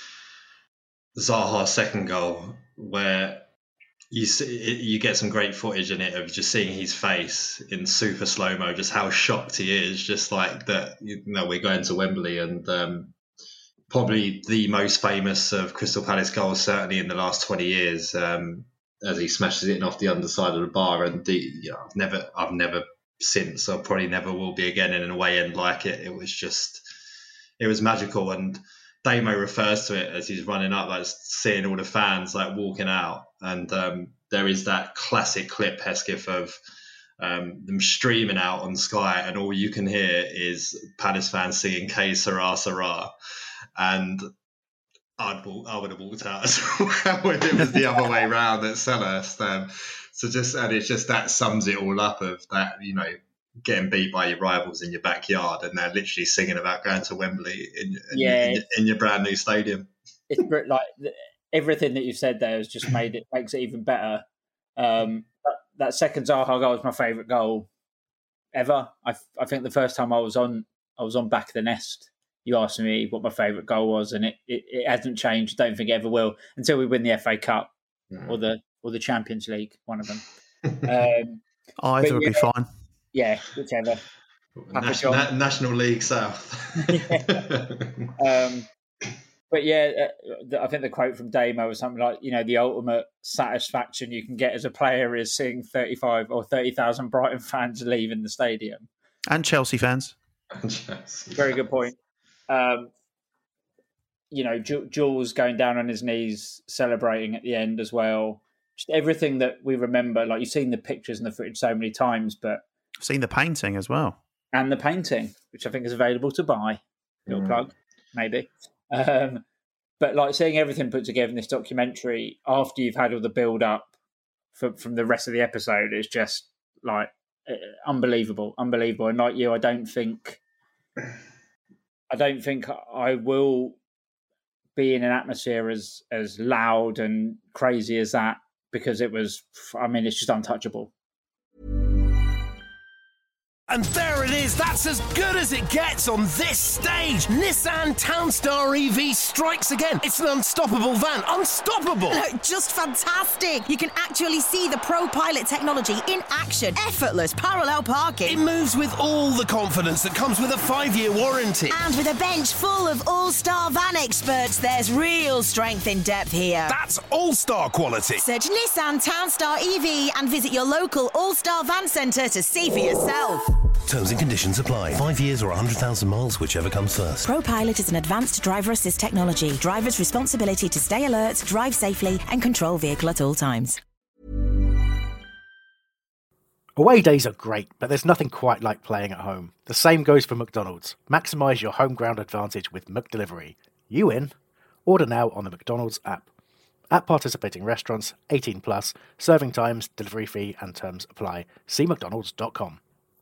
Zaha's second goal, where you see you get some great footage in it of just seeing his face in super slow mo, just how shocked he is, just like that. You know, we're going to Wembley, and um, probably the most famous of Crystal Palace goals, certainly in the last twenty years, um, as he smashes it in off the underside of the bar. And the, you know, I've never, I've never since, or probably never will be again in a way end like it. It was just, it was magical. And Damo refers to it as he's running up, like seeing all the fans like walking out. And um, there is that classic clip, Hesketh, of um, them streaming out on Sky, and all you can hear is Palace fans singing "K Sarah Sarah," and I'd walk, I would have walked out as well if it was the other way round at Selhurst. Um, so just and it's just that sums it all up of that, you know, getting beat by your rivals in your backyard, and they're literally singing about going to Wembley in, in, yeah, in, in your brand new stadium. It's like everything that you've said there has just made it makes it even better. Um, that, that second Zaha goal is my favourite goal ever. I, I think the first time I was on, I was on Back of the Nest. You asked me what my favourite goal was, and it, it, it hasn't changed. I don't think it ever will until we win the F A Cup mm. or the or the Champions League, one of them. Um, Either would yeah, be fine. Yeah, whichever. National, Na- National League South. um, but yeah, uh, I think the quote from Damo was something like, you know, the ultimate satisfaction you can get as a player is seeing thirty-five or thirty thousand Brighton fans leaving the stadium. And Chelsea fans. Chelsea Very fans. good point. Um, you know, J- Jules going down on his knees, celebrating at the end as well. Just everything that we remember, like you've seen the pictures and the footage so many times, but I've seen the painting as well. And the painting, which I think is available to buy. Little mm. plug, maybe. Um, but like seeing everything put together in this documentary after you've had all the build up from, from the rest of the episode is just like uh, unbelievable, unbelievable. And like you, I don't think, I don't think I will be in an atmosphere as as loud and crazy as that, because it was, I mean, it's just untouchable. And there it is, that's as good as it gets on this stage. Nissan Townstar E V strikes again. It's an unstoppable van, unstoppable. No, just fantastic. You can actually see the ProPilot technology in action. Effortless parallel parking. It moves with all the confidence that comes with a five-year warranty. And with a bench full of all-star van experts, there's real strength in depth here. That's all-star quality. Search Nissan Townstar E V and visit your local all-star van centre to see for yourself. Terms and conditions apply. Five years or one hundred thousand miles, whichever comes first. ProPilot is an advanced driver assist technology. Driver's responsibility to stay alert, drive safely, and control vehicle at all times. Away days are great, but there's nothing quite like playing at home. The same goes for McDonald's. Maximise your home ground advantage with McDelivery. You in? Order now on the McDonald's app. At participating restaurants, eighteen plus, serving times, delivery fee and terms apply. See mcdonalds dot com.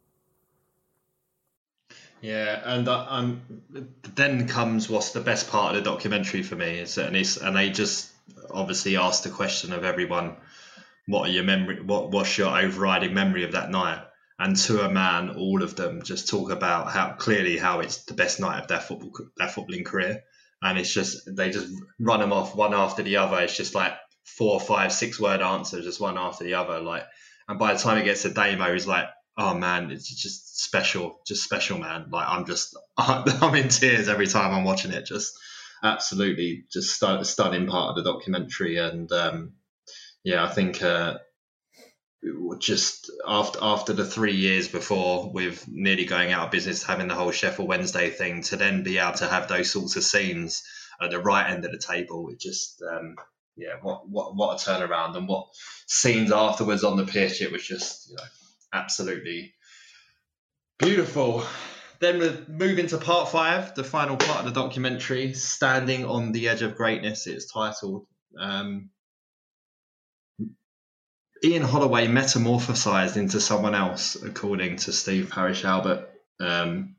Yeah, and uh, um, then comes what's the best part of the documentary for me, is and it's, and they just obviously asked the question of everyone, what are your memory, what what's your overriding memory of that night? And to a man, all of them just talk about how clearly how it's the best night of their football their footballing career, and it's just they just run them off one after the other. It's just like four, five, six word answers, just one after the other. Like, and by the time it gets to Damo, he's like, oh man, it's just special, just special, man. Like I'm just, I'm in tears every time I'm watching it. Just absolutely, just stun- stunning part of the documentary. And um, yeah, I think uh, just after after the three years before, with nearly going out of business, having the whole Sheffield Wednesday thing, to then be able to have those sorts of scenes at the right end of the table, it just, um, yeah, what what what a turnaround, and what scenes afterwards on the pitch. It was just, you know, absolutely beautiful. Then we move into part five, the final part of the documentary, Standing on the Edge of Greatness, it's titled. Um, Ian Holloway metamorphosized into someone else, according to Steve Parish-Albert. Um,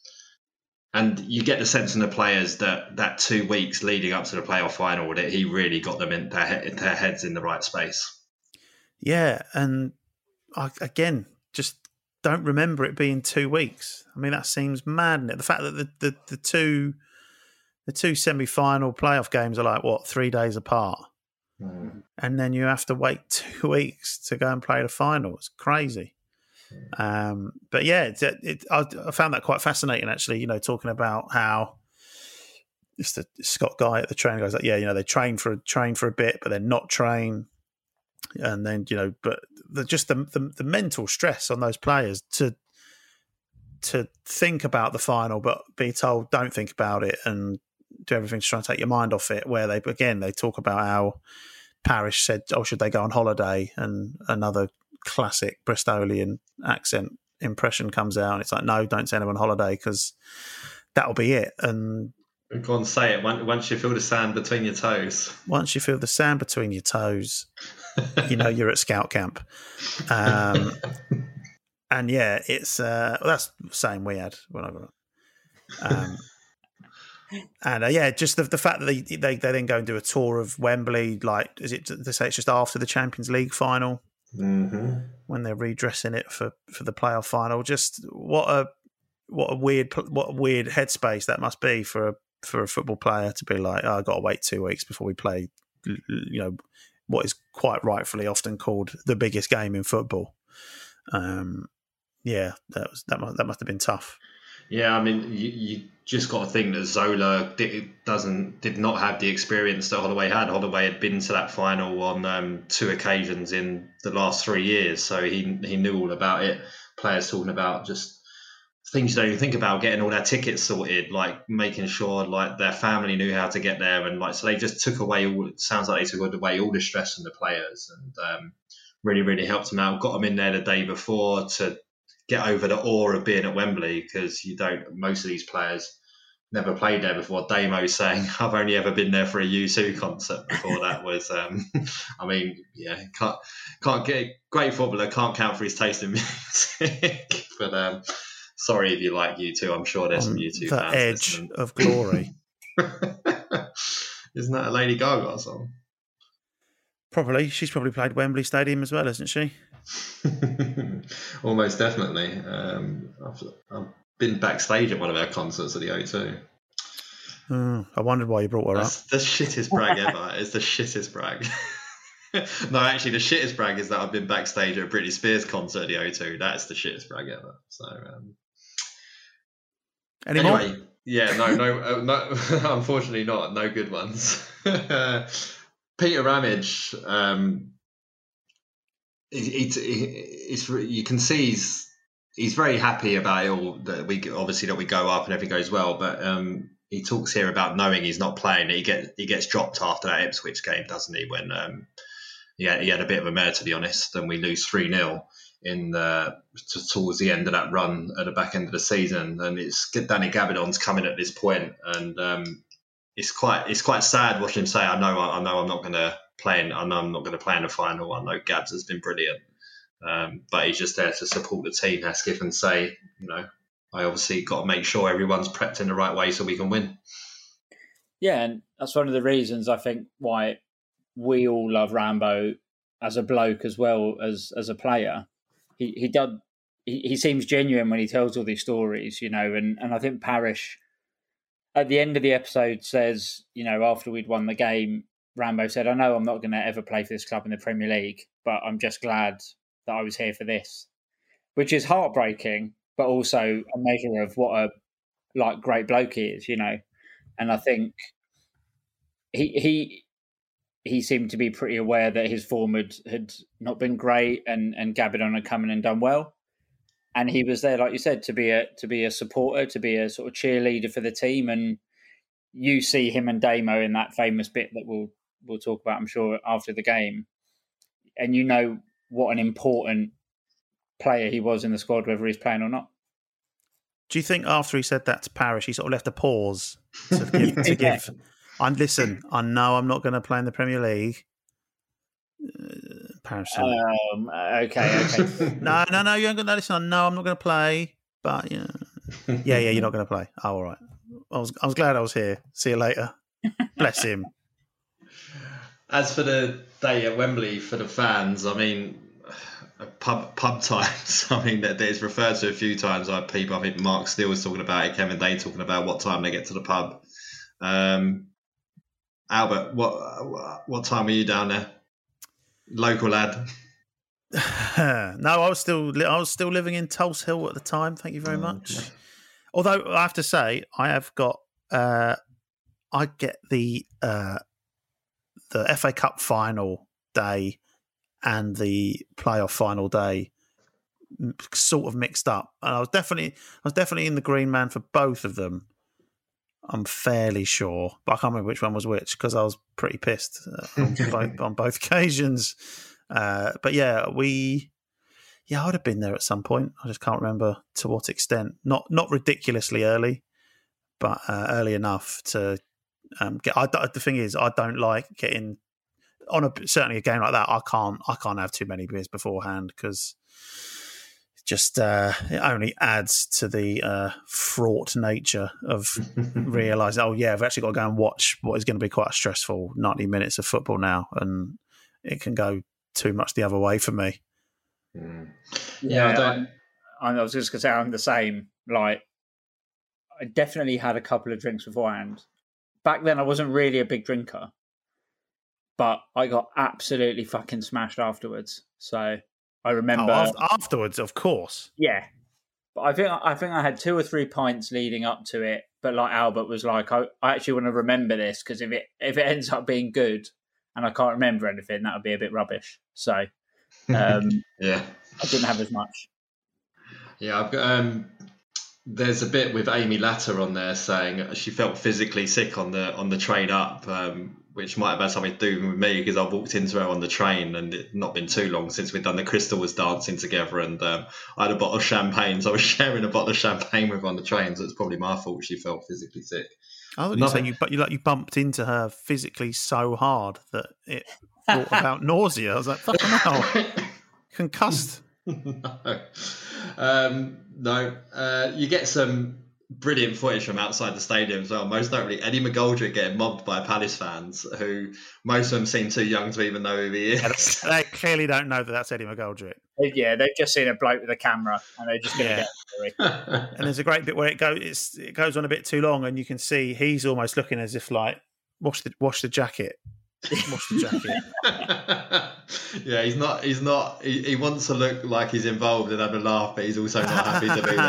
and you get the sense from the players that that two weeks leading up to the playoff final, that he really got them in their, their heads in the right space. Yeah, and I, again, just don't remember it being two weeks. I mean, that seems mad. The fact that the, the, the two the two semi-final playoff games are like, what, three days apart? Mm. And then you have to wait two weeks to go and play the final. It's crazy. Mm. Um, but yeah, it, it, I, I found that quite fascinating, actually, you know, talking about how just the Scott Guy at the training goes like, yeah, you know, they train for, train for a bit, but they're not train. And then, you know, but the, just the, the the mental stress on those players to to think about the final, but be told don't think about it and do everything to try and take your mind off it. Where they again they talk about how Parish said, "Oh, should they go on holiday?" And another classic Bristolian accent impression comes out, and it's like, "No, don't send them on holiday because that'll be it." And go on, say it. Once you feel the sand between your toes. Once you feel the sand between your toes. You know you're at scout camp, um, and yeah, it's uh, well, that's the same we had when I got it. Um, and uh, yeah, just the, the fact that they, they they then go and do a tour of Wembley. Like, is it they say it's just after the Champions League final mm-hmm. when they're redressing it for, for the playoff final? Just what a what a weird what a weird headspace that must be for a for a football player to be like, oh, I've got to wait two weeks before we play. You know. What is quite rightfully often called the biggest game in football. Um, yeah, that was that must, that must have been tough. Yeah, I mean, you, you just got to think that Zola did, doesn't did not have the experience that Holloway had. Holloway had been to that final on um, two occasions in the last three years, so he he knew all about it. Players talking about just things you don't even think about, getting all their tickets sorted, like making sure like their family knew how to get there, and like so they just took away all. It sounds like they took away all the stress from the players, and um, really, really helped them out. Got them in there the day before to get over the awe of being at Wembley, because you don't. Most of these players never played there before. Damo saying, "I've only ever been there for a U two concert before." That was, um, I mean, yeah, can't can't get great footballer, can't count for his taste in music, but. Um, Sorry if you like U two. I'm sure there's On some U two the fans. The edge listening. Of glory. Isn't that a Lady Gaga song? Probably. She's probably played Wembley Stadium as well, hasn't she? Almost definitely. Um, I've, I've been backstage at one of her concerts at the O two. Mm, I wondered why you brought her That's up. the shittest brag ever. It's the shittest brag. No, actually, the shittest brag is that I've been backstage at a Britney Spears concert at the O two. That's the shittest brag ever. So, um, Any anyway, more? yeah, no, no, uh, no. Unfortunately, not. No good ones. Peter Ramage. Um, he, he, it's you can see he's he's very happy about it all. That we obviously that we go up and everything goes well, but um, he talks here about knowing he's not playing. He get he gets dropped after that Ipswich game, doesn't he? When um, yeah, he had a bit of a mare, to be honest, and we lose three nil in the towards the end of that run at the back end of the season, and it's Danny Gabidon's coming at this point, and um, it's quite it's quite sad watching him say, "I know, I know, I'm not going to play. In, I know I'm not going to play in the final. I know Gabs has been brilliant, um, but he's just there to support the team." Hesketh and say, you know, I obviously got to make sure everyone's prepped in the right way so we can win. Yeah, and that's one of the reasons I think why we all love Rambo as a bloke as well as as a player. He he does he, he seems genuine when he tells all these stories, you know, and, and I think Parish at the end of the episode says, you know, after we'd won the game, Rambo said, "I know I'm not going to ever play for this club in the Premier League, but I'm just glad that I was here for this." which is heartbreaking, but also a measure of what a like great bloke he is, you know. And I think he he he seemed to be pretty aware that his form had, had not been great, and and Gabidon had come in and done well. And he was there, like you said, to be a to be a supporter, to be a sort of cheerleader for the team. And you see him and Damo in that famous bit that we'll we'll talk about, I'm sure, after the game. And you know what an important player he was in the squad, whether he's playing or not. Do you think after he said that to Parish, he sort of left a pause to give? To Yeah. give and listen, I know I'm not going to play in the Premier League. Uh, Parish said, Um, okay, okay. no, no, no, you ain't going to listen. I know I'm not going to play, but yeah, yeah, yeah, you're not going to play. Oh, all right. I was, I was glad I was here. See you later. Bless him. As for the day at Wembley for the fans, I mean, pub pub times. I mean, that it's referred to a few times. I people, I think Mark Steele was talking about it. Kevin Day talking about what time they get to the pub. Um, Albert, what what time were you down there? Local lad. No, I was still li- I was still living in Tulse Hill at the time. Thank you very much. Okay. Although I have to say, I have got uh, I get the uh, the F A Cup final day and the playoff final day m- sort of mixed up, and I was definitely I was definitely in the green man for both of them. I'm fairly sure, but I can't remember which one was which because I was pretty pissed uh, on, both, on both occasions. Uh, but yeah, we, yeah, I would have been there at some point. I just can't remember to what extent. Not not ridiculously early, but uh, early enough to um, get. I, the thing is, I don't like getting on a certainly a game like that. I can't I can't have too many beers beforehand because just uh, it only adds to the uh, fraught nature of realising, oh yeah, I've actually got to go and watch what is going to be quite a stressful ninety minutes of football now, and it can go too much the other way for me. Mm. Yeah, Yeah, I don't. I, I was just going to say I'm the same. Like, I definitely had a couple of drinks beforehand. Back then, I wasn't really a big drinker, but I got absolutely fucking smashed afterwards. So I remember Oh, af- afterwards, of course. Yeah, but I think I think I had two or three pints leading up to it. But like Albert was like, I, I actually want to remember this because if it if it ends up being good and I can't remember anything, that would be a bit rubbish. So um, Yeah. I didn't have as much. Yeah, I've got, um, there's a bit with Amy Latter on there saying she felt physically sick on the on the train up, um, which might have had something to do with me because I walked into her on the train and it not been too long since we'd done the Crystal was dancing together, and um, I had a bottle of champagne, so I was sharing a bottle of champagne with her on the train, so it's probably my fault she felt physically sick. I thought you Nothing- say you, but you like you bumped into her physically so hard that it brought about nausea. I was like, fucking hell, concussed. no, um, no. Uh, you get some brilliant footage from outside the stadium as well. Most notably, Eddie McGoldrick getting mobbed by Palace fans, who most of them seem too young to even know who he is. They clearly don't know that that's Eddie McGoldrick. Yeah, they've just seen a bloke with a camera and they're just going to Yeah. get a story. And there's a great bit where it goes it's, it goes on a bit too long, and you can see he's almost looking as if like wash the wash the jacket, wash the jacket. Yeah, he's not. He's not. He, he wants to look like he's involved and have a laugh, but he's also not happy to be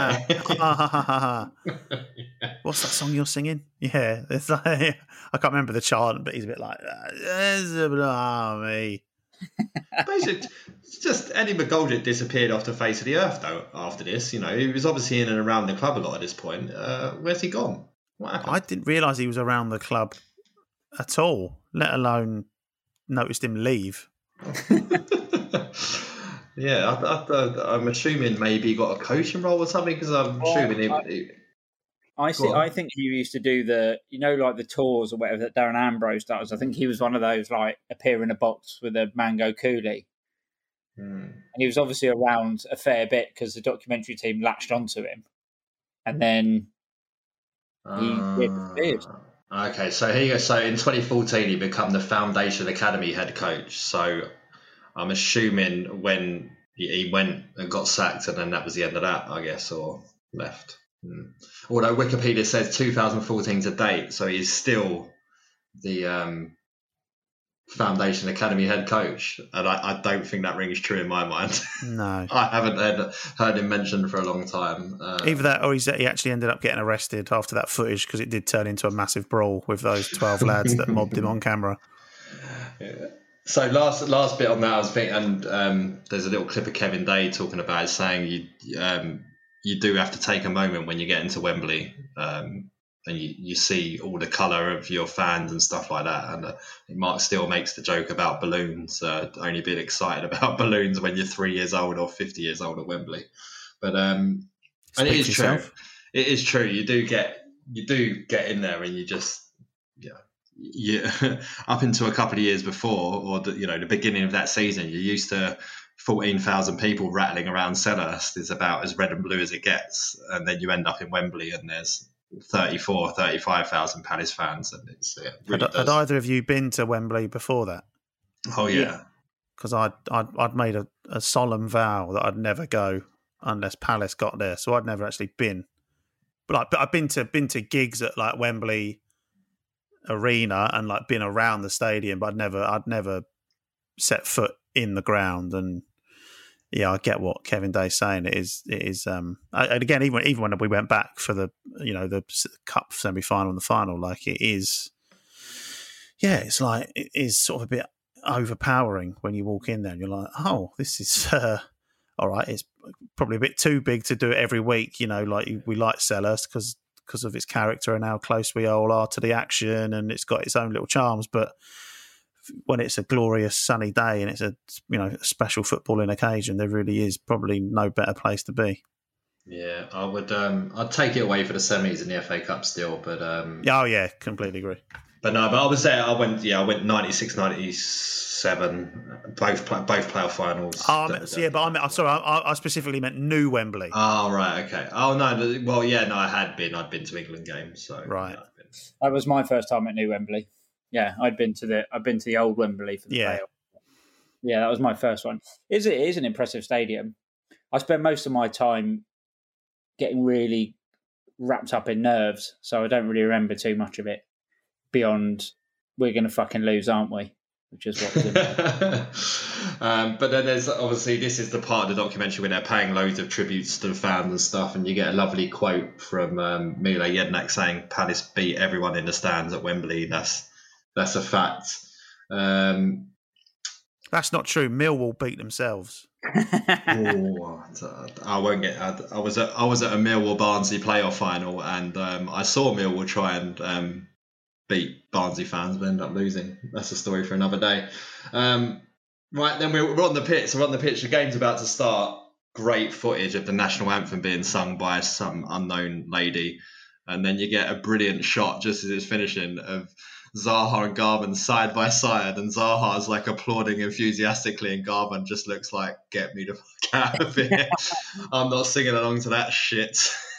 there. What's that song you're singing? Yeah, it's like I can't remember the chant, but he's a bit like "There's a army." Basically, it's just Eddie McGoldrick disappeared off the face of the earth though. After this, you know, he was obviously in and around the club a lot at this point. Uh, where's he gone? What happened? I didn't realise he was around the club at all, let alone noticed him leave. Yeah, I, I, I'm assuming maybe he got a coaching role or something because I'm Well, assuming he. I- he I see. Go on. I think he used to do the, you know, like the tours or whatever that Darren Ambrose does. I think he was one of those like appear in a box with a mango coolie, Hmm. and he was obviously around a fair bit because the documentary team latched onto him, and then he disappeared. Ah, okay, so he so in twenty fourteen he became the Foundation Academy head coach. So I'm assuming when he, he went and got sacked, and then that was the end of that, I guess, or left. Hmm. Although Wikipedia says two thousand fourteen to date, so he's still the um, Foundation Academy head coach, and I, I don't think that rings true in my mind. No, I haven't heard, heard him mentioned for a long time. Um, Either that, or he's, he actually ended up getting arrested after that footage because it did turn into a massive brawl with those twelve lads that mobbed him on camera. Yeah. So last last bit on that, I was thinking, and um, there's a little clip of Kevin Day talking about it, saying you um, you do have to take a moment when you get into Wembley. Um, and you, you see all the colour of your fans and stuff like that. And uh, Mark Steele makes the joke about balloons, uh, only being excited about balloons when you're three years old or fifty years old at Wembley. But um, and it is true. It is true. You do get you do get in there, and you just yeah, you up into a couple of years before, or the, you know the beginning of that season, you're used to fourteen thousand people rattling around Selhurst. Is about as red and blue as it gets, and then you end up in Wembley, and there's thirty-four, thirty-five thousand Palace fans, and it's yeah, really had, had either of you been to Wembley before that? Oh yeah, because I'd, I'd I'd made a, a solemn vow that I'd never go unless Palace got there, so I'd never actually been. But like, but I've been to been to gigs at like Wembley Arena and like been around the stadium, but I'd never I'd never set foot in the ground. And yeah, I get what Kevin Day's saying. It is, it is. Um, and again, even even when we went back for the, you know, the cup semi final and the final, like it is. Yeah, it's like it is sort of a bit overpowering when you walk in there and you're like, oh, this is uh, all right. It's probably a bit too big to do it every week. You know, like we like Selhurst because because of its character and how close we all are to the action, and it's got its own little charms, but when it's a glorious sunny day and it's a you know a special footballing occasion, there really is probably no better place to be. Yeah, I would. Um, I'd take it away for the semis in the F A Cup still, but um, oh yeah, completely agree. But no, but I was there. I went. Yeah, I went ninety-six, ninety-seven, both both playoff finals. Oh, I meant, yeah, but I meant, sorry, I, I specifically meant New Wembley. Oh right, okay. Oh no, well yeah, no, I had been. I'd been to England games, so right. That was my first time at New Wembley. Yeah, I'd been to the I've been to the old Wembley for the yeah. playoff. Yeah, that was my first one. Is it is an impressive stadium. I spent most of my time getting really wrapped up in nerves, so I don't really remember too much of it beyond we're going to fucking lose, aren't we? Which is what was in there. um, but then there's obviously this is the part of the documentary where they're paying loads of tributes to the fans and stuff, and you get a lovely quote from um, Mile Jednak saying Palace beat everyone in the stands at Wembley. That's That's a fact. Um, That's not true. Millwall beat themselves. oh, I won't get. I, I was at I was at a Millwall Barnsley playoff final, and um, I saw Millwall try and um, beat Barnsley fans, but ended up losing. That's a story for another day. Um, right, then we're, we're on the pitch. So we're on the pitch. The game's about to start. Great footage of the national anthem being sung by some unknown lady, and then you get a brilliant shot just as it's finishing of Zaha and Garvan side by side, and Zaha's like applauding enthusiastically, and Garvan just looks like, get me the fuck out of here. I'm not singing along to that shit.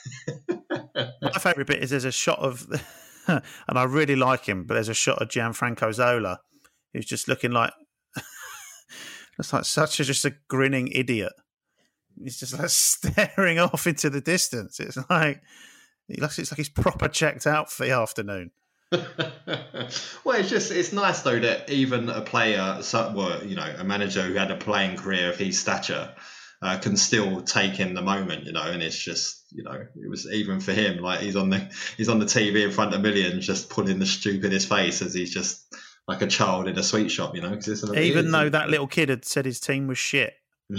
My favourite bit is there's a shot of, and I really like him, but there's a shot of Gianfranco Zola, who's just looking like, it's like such a, just a grinning idiot. He's just like staring off into the distance. It's like, he looks, it's like he's proper checked out for the afternoon. Well, it's just it's nice though that even a player, well, you know, a manager who had a playing career of his stature uh, can still take in the moment, you know. And it's just, you know, it was even for him, like he's on the he's on the T V in front of millions, just pulling the stupidest face as he's just like a child in a sweet shop, you know. Cause it's even though that little kid had said his team was shit.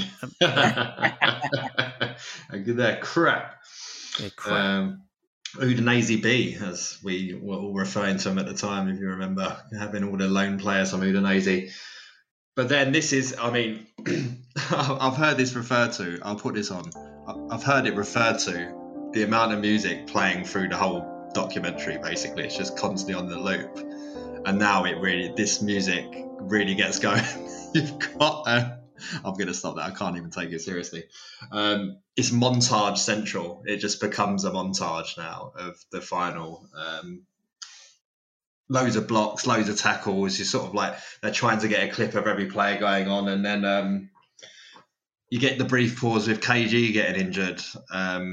They're crap. They're crap. Um, Udinese B, as we were all referring to him at the time, if you remember, having all the lone players from Udinese. But then this is, I mean, I've heard this referred to, I'll put this on, I've heard it referred to, the amount of music playing through the whole documentary, basically. It's just constantly on the loop. And now it really, this music really gets going. You've got a... I'm going to stop that. I can't even take it seriously. Um, it's montage central. It just becomes a montage now of the final. Um, loads of blocks, loads of tackles. You're sort of like, they're trying to get a clip of every player going on. And then um, you get the brief pause with K G getting injured. Um,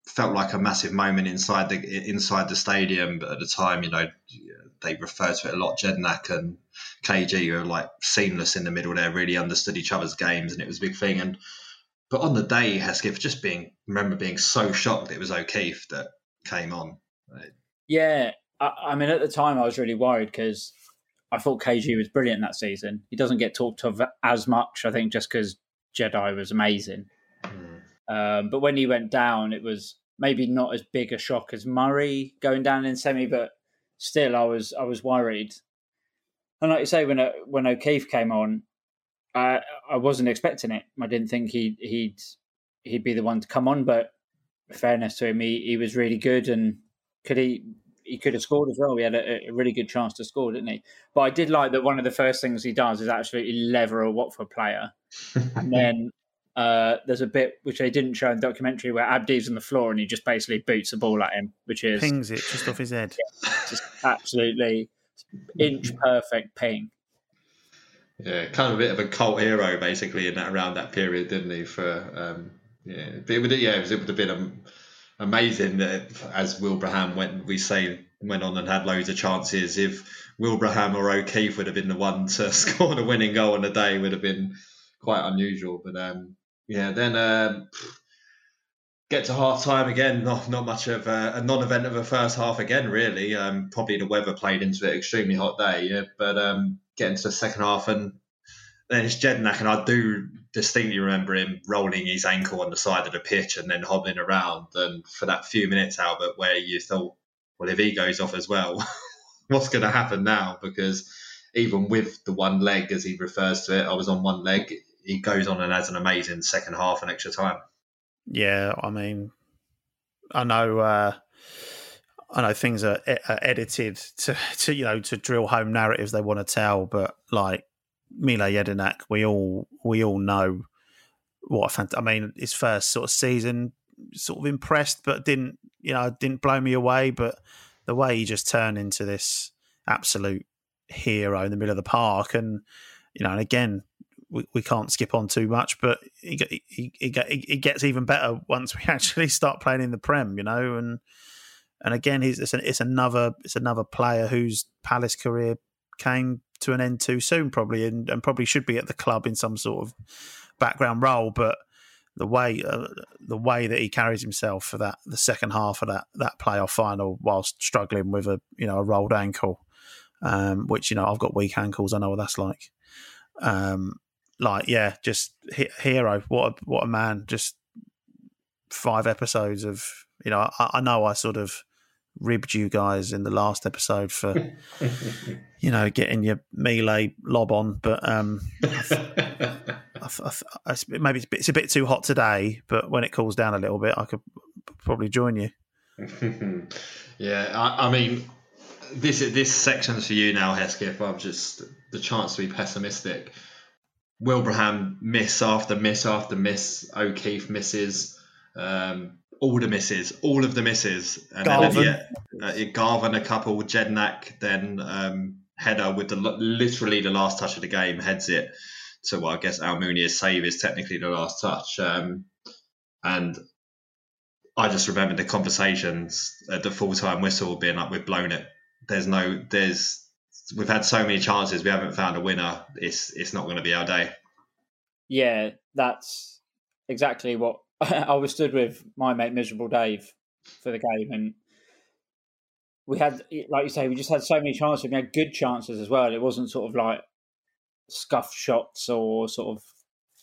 felt like a massive moment inside the inside the stadium. But at the time, you know, they refer to it a lot. Jednak and K G were like seamless in the middle there, really understood each other's games, and it was a big thing. And but on the day, Hesketh, just being remember being so shocked it was O'Keefe that came on. Yeah, I, I mean, at the time I was really worried because I thought K G was brilliant that season. He doesn't get talked of as much, I think, just because Jedi was amazing. Mm. Um, but when he went down, it was maybe not as big a shock as Murray going down in semi, but still, I was I was worried. And like you say, when when O'Keefe came on, I I wasn't expecting it. I didn't think he'd he'd he'd be the one to come on. But in fairness to him, he, he was really good, and could he he could have scored as well. He had a, a really good chance to score, didn't he? But I did like that. One of the first things he does is absolutely lever a Watford player, and then. Uh, there's a bit which they didn't show in the documentary where Abdi's on the floor and he just basically boots the ball at him, which is pings it just off his head, just absolutely inch perfect ping. Yeah, kind of a bit of a cult hero basically in that around that period, didn't he? For um, yeah, but it would yeah, it, was, it would have been um, amazing that as Wilbraham went, we say went on and had loads of chances. If Wilbraham or O'Keefe would have been the one to score the winning goal on the day, would have been quite unusual. But um, yeah, then um, get to half time again. Not not much of a, a non-event of a first half again, really. Um, probably the weather played into it. Extremely hot day. Yeah, but um, get into the second half and then it's Jednak, and I do distinctly remember him rolling his ankle on the side of the pitch and then hobbling around. And for that few minutes, Albert, where you thought, well, if he goes off as well, what's going to happen now? Because even with the one leg, as he refers to it, I was on one leg. He goes on and has an amazing second half and extra time. Yeah, I mean, I know, uh, I know things are, are edited to, to, you know, to drill home narratives they want to tell, but like Mile Jedinak, we all we all know what a fantastic. I mean, his first sort of season, sort of impressed, but didn't, you know, didn't blow me away. But the way he just turned into this absolute hero in the middle of the park, and you know, and again. We, we can't skip on too much, but he, he, he, he gets even better once we actually start playing in the Prem, you know. And and again, he's it's, an, it's another it's another player whose Palace career came to an end too soon, probably, and, and probably should be at the club in some sort of background role. But the way uh, the way that he carries himself for that the second half of that that playoff final, whilst struggling with a you know a rolled ankle, um, which you know I've got weak ankles, I know what that's like. Um, Like, yeah, just hero. What a, what a man. Just five episodes of, you know, I, I know I sort of ribbed you guys in the last episode for, you know, getting your melee lob on. But um, I th- I th- I th- maybe it's a, bit, it's a bit too hot today, but when it cools down a little bit, I could probably join you. yeah, I, I mean, this this section's for you now, Hesketh. I've just, the chance to be pessimistic. Wilbraham miss after miss after miss. O'Keefe misses. Um, all the misses. All of the misses. And Garvin. Then, yeah, uh, Garvin a couple. Jednak then um, header with the literally the last touch of the game. Heads it to, well, I guess Almunia's save is technically the last touch. Um, and I just remember the conversations at the full-time whistle being like, we've blown it. There's no... There's... We've had so many chances. We haven't found a winner. It's it's not going to be our day. Yeah, that's exactly what I was stood with my mate Miserable Dave for the game, and we had, like you say, we just had so many chances. We had good chances as well. It wasn't sort of like scuffed shots or sort of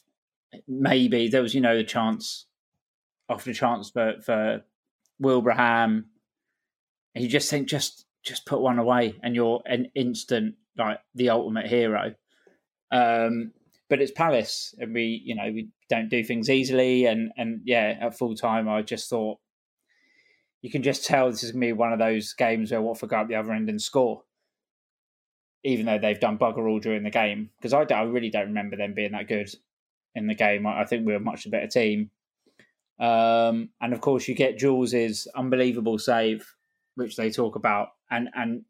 maybe there was, you know, the chance after chance for for Wilbraham. And you just think just. Just put one away and you're an instant, like the ultimate hero. Um, but it's Palace and we, you know, we don't do things easily. And, and yeah, at full time, I just thought you can just tell this is going to be one of those games where Watford go up the other end and score, even though they've done bugger all during the game. Because I, I really don't remember them being that good in the game. I, I think we were a much better team. Um, and of course, you get Jules's unbelievable save, which they talk about. And, and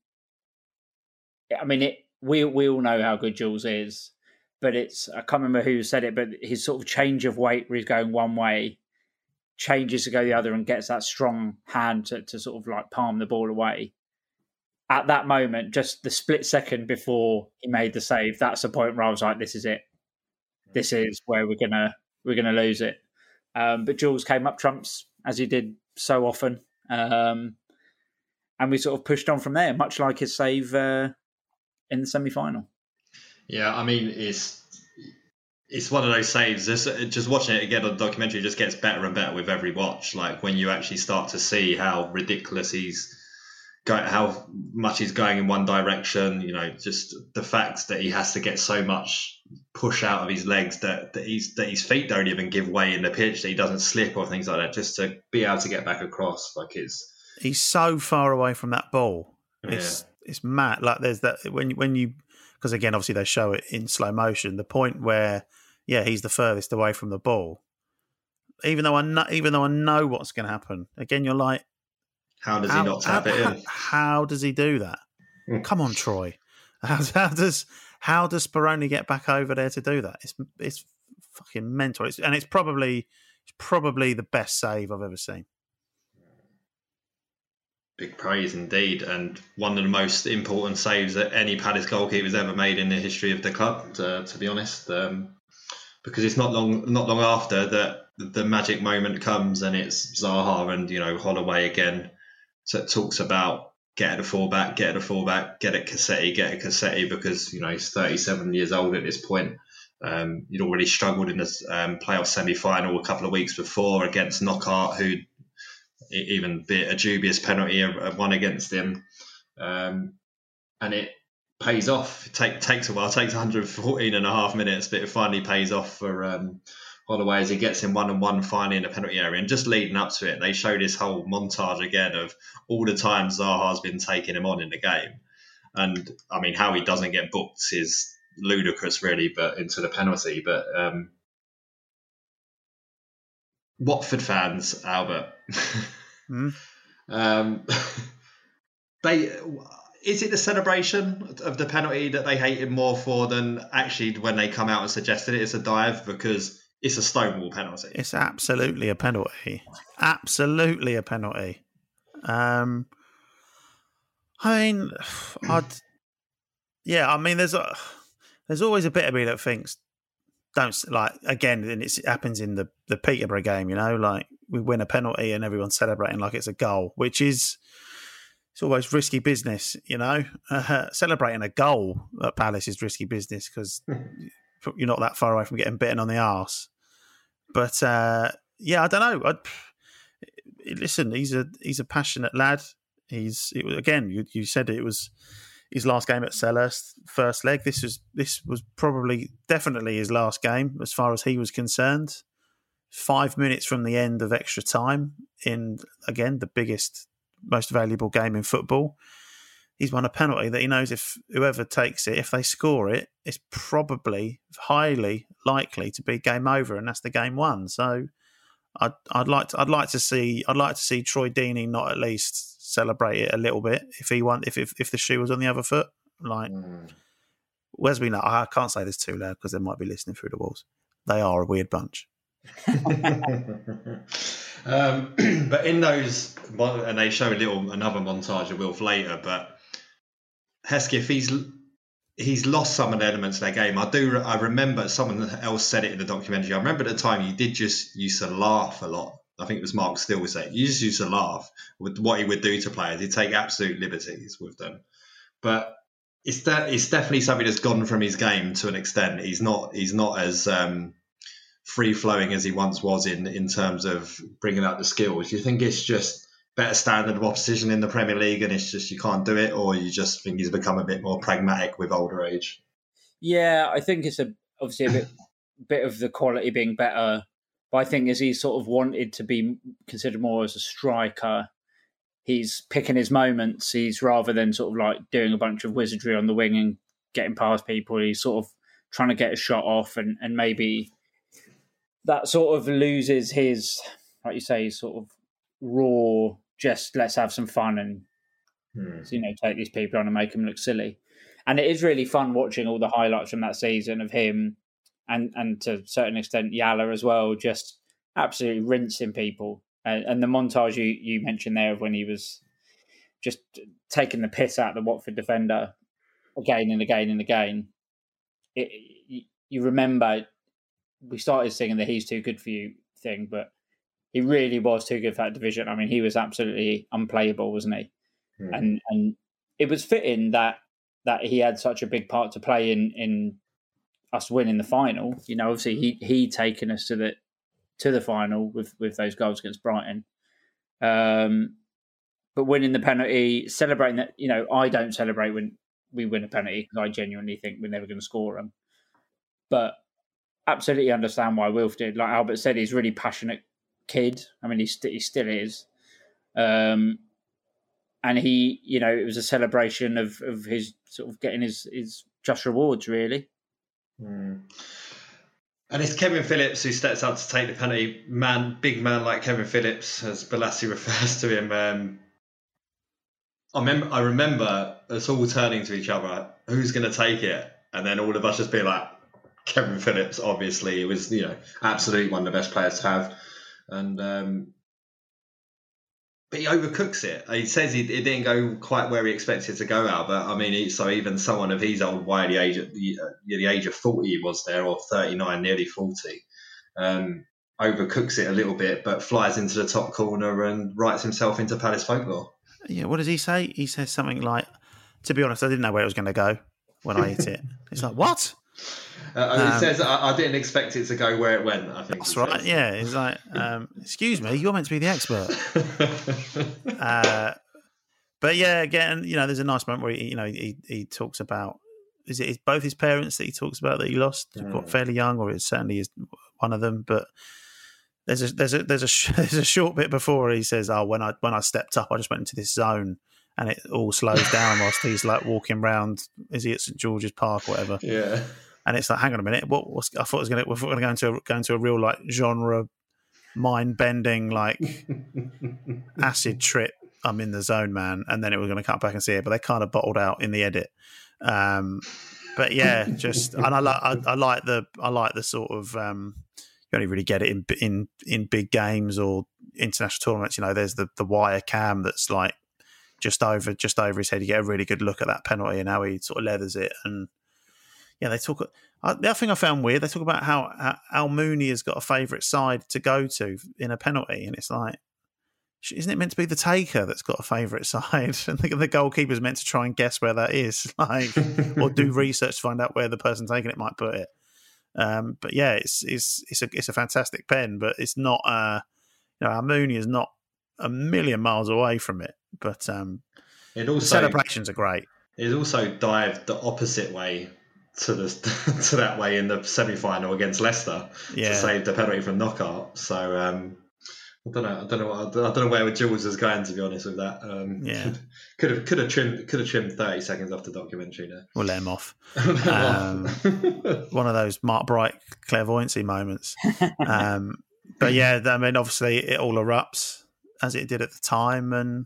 I mean, it. we we all know how good Jules is, but it's, I can't remember who said it, but his sort of change of weight where he's going one way changes to go the other and gets that strong hand to, to sort of like palm the ball away. At that moment, just the split second before he made the save, that's the point where I was like, "This is it. This is where we're gonna we're gonna lose it." Um, but Jules came up trumps as he did so often, um, and we sort of pushed on from there, much like his save uh, in the semi-final. Yeah, I mean, it's it's one of those saves. Just, just watching it again on the documentary just gets better and better with every watch. Like when you actually start to see how ridiculous he's going, how much he's going in one direction. You know, just the fact that he has to get so much push out of his legs that that, he's, that his feet don't even give way in the pitch, that he doesn't slip or things like that, just to be able to get back across. Like it's he's so far away from that ball. It's yeah. it's mad. Like there's that when when you because again obviously they show it in slow motion. The point where yeah he's the furthest away from the ball. Even though I know, even though I know what's going to happen, again you're like, how does how, he not tap how, it in? How, how does he do that? Mm. Come on, Troy. How, how does how does Speroni get back over there to do that? It's it's fucking mental. It's, and it's probably it's probably the best save I've ever seen. Big praise indeed, and one of the most important saves that any Palace goalkeeper's ever made in the history of the club. To, to be honest, um, because it's not long not long after that the magic moment comes, and it's Zaha and you know Holloway again. So it talks about get a fullback, get a fullback, get a Cassetti, get a Cassetti, because you know he's thirty-seven years old at this point. Um, he'd already struggled in the um, playoff semi-final a couple of weeks before against Knockaert, who even bit a dubious penalty of one against him, um, and it pays off. It take, takes a while, it takes one hundred fourteen and a half minutes, but it finally pays off for um, Holloway as he gets in one and one finally in the penalty area. And just leading up to it, they show this whole montage again of all the times Zaha's been taking him on in the game. And I mean, how he doesn't get booked is ludicrous, really, but into the penalty. But um, Watford fans, Albert, mm. um, they is it the celebration of the penalty that they hate him more for than actually when they come out and suggested it, it's a dive? Because it's a Stonewall penalty. It's absolutely a penalty. Absolutely a penalty. Um, I mean, I'd yeah. I mean, there's a there's always a bit of me that thinks don't like again, and it's, it happens in the the Peterborough game. You know, like we win a penalty and everyone's celebrating like it's a goal, which is it's always risky business. You know, uh, celebrating a goal at Palace is risky business because you're not that far away from getting bitten on the arse. But uh, yeah, I don't know. I'd, listen, he's a he's a passionate lad. He's it was, again, you, you said it was his last game at Selhurst, first leg. This was this was probably definitely his last game as far as he was concerned. Five minutes from the end of extra time in again the biggest, most valuable game in football. He's won a penalty that he knows if whoever takes it, if they score it, it's probably highly likely to be game over, and that's the game won. So, I'd I'd like to I'd like to see I'd like to see Troy Deeney not at least celebrate it a little bit if he won if if, if the shoe was on the other foot. Like, mm. as we know, I can't say this too loud because they might be listening through the walls. They are a weird bunch. um, but in those, and they show a little another montage of Wilf later, but Hesketh, he's he's lost some of the elements of their game. I do. I remember someone else said it in the documentary. I remember at the time you did just used to laugh a lot. I think it was Mark Still was saying you just used to laugh with what he would do to players. He'd take absolute liberties with them. But it's that it's definitely something that's gone from his game to an extent. He's not he's not as um, free flowing as he once was in in terms of bringing out the skills. You think it's just better standard of opposition in the Premier League and it's just you can't do it, or you just think he's become a bit more pragmatic with older age? Yeah, I think it's a obviously a bit bit of the quality being better, but I think as he sort of wanted to be considered more as a striker, he's picking his moments. He's rather than sort of like doing a bunch of wizardry on the wing and getting past people, he's sort of trying to get a shot off, and, and maybe that sort of loses his, like you say, sort of raw, just let's have some fun and hmm. you know take these people on and make them look silly. And it is really fun watching all the highlights from that season of him and and to a certain extent Yala as well, just absolutely rinsing people. And, and the montage you, you mentioned there of when he was just taking the piss out of the Watford defender again and again and again. It, you, you remember we started singing the "He's too good for you" thing, but he really was too good for that division. I mean, he was absolutely unplayable, wasn't he? Mm. And and it was fitting that that he had such a big part to play in in us winning the final. You know, obviously he he taken us to the to the final with with those goals against Brighton. Um, but winning the penalty, celebrating that, you know, I don't celebrate when we win a penalty because I genuinely think we're never going to score them. But absolutely understand why Wilf did. Like Albert said, he's a really passionate kid. I mean, he, st- he still is. Um, and he, you know, it was a celebration of, of his sort of getting his, his just rewards, really. Mm. And it's Kevin Phillips who steps up to take the penalty. Man, big man like Kevin Phillips, as Balassi refers to him. Um, I remember, I remember us all turning to each other, who's going to take it? And then all of us just being like, Kevin Phillips, obviously. It was, you know, absolutely one of the best players to have. And um, but he overcooks it. He says he, it didn't go quite where he expected to go out. But I mean, he, so even someone of his old why the age of the, uh, the age of forty he was there, or thirty-nine, nearly forty, um, overcooks it a little bit, but flies into the top corner and writes himself into Palace folklore. Yeah, what does he say? He says something like, "To be honest, I didn't know where it was going to go when I hit it." It's like, what? Uh, um, it says, I, I didn't expect it to go where it went, I think. That's right, yeah. It's like, um, excuse me, you're meant to be the expert. uh, but yeah, again, you know, there's a nice moment where, he, you know, he, he talks about, is it both his parents that he talks about that he lost? Mm. Quite fairly young, or it certainly is one of them. But there's a, there's a, there's a, there's a short bit before he says, oh, when I, when I stepped up, I just went into this zone. And it all slows down whilst he's like walking around, is he at St George's Park or whatever? Yeah. And it's like, hang on a minute, what? What's, I thought it was going to, we're going to go into a, go into a real like genre, mind bending like acid trip. I'm in the zone, man, and then it was going to cut back and see it, but they kind of bottled out in the edit. Um, but yeah, just and I like I, I like the I like the sort of um, you only really get it in in in big games or international tournaments. You know, there's the the wire cam that's like just over just over his head. You get a really good look at that penalty and how he sort of leathers it. And yeah, they talk. Uh, the other thing I found weird, they talk about how, how Al Mooney has got a favourite side to go to in a penalty, and it's like, isn't it meant to be the taker that's got a favourite side? And the, the goalkeeper's meant to try and guess where that is, like, or do research to find out where the person taking it might put it. Um, but yeah, it's it's it's a it's a fantastic pen, but it's not. Uh, you know, Al Mooney is not a million miles away from it. But um, it also, the celebrations are great. It also dived the opposite way to the to that way in the semi-final against Leicester yeah. to save the penalty from knockout. So um, I don't know. I don't know. What, I don't know where Jules is going, to be honest with that. Um, yeah, could have could have trimmed could have trimmed thirty seconds off the documentary there. We'll let him off. um, one of those Mark Bright clairvoyancy moments. Um, but yeah, I mean, obviously it all erupts as it did at the time, and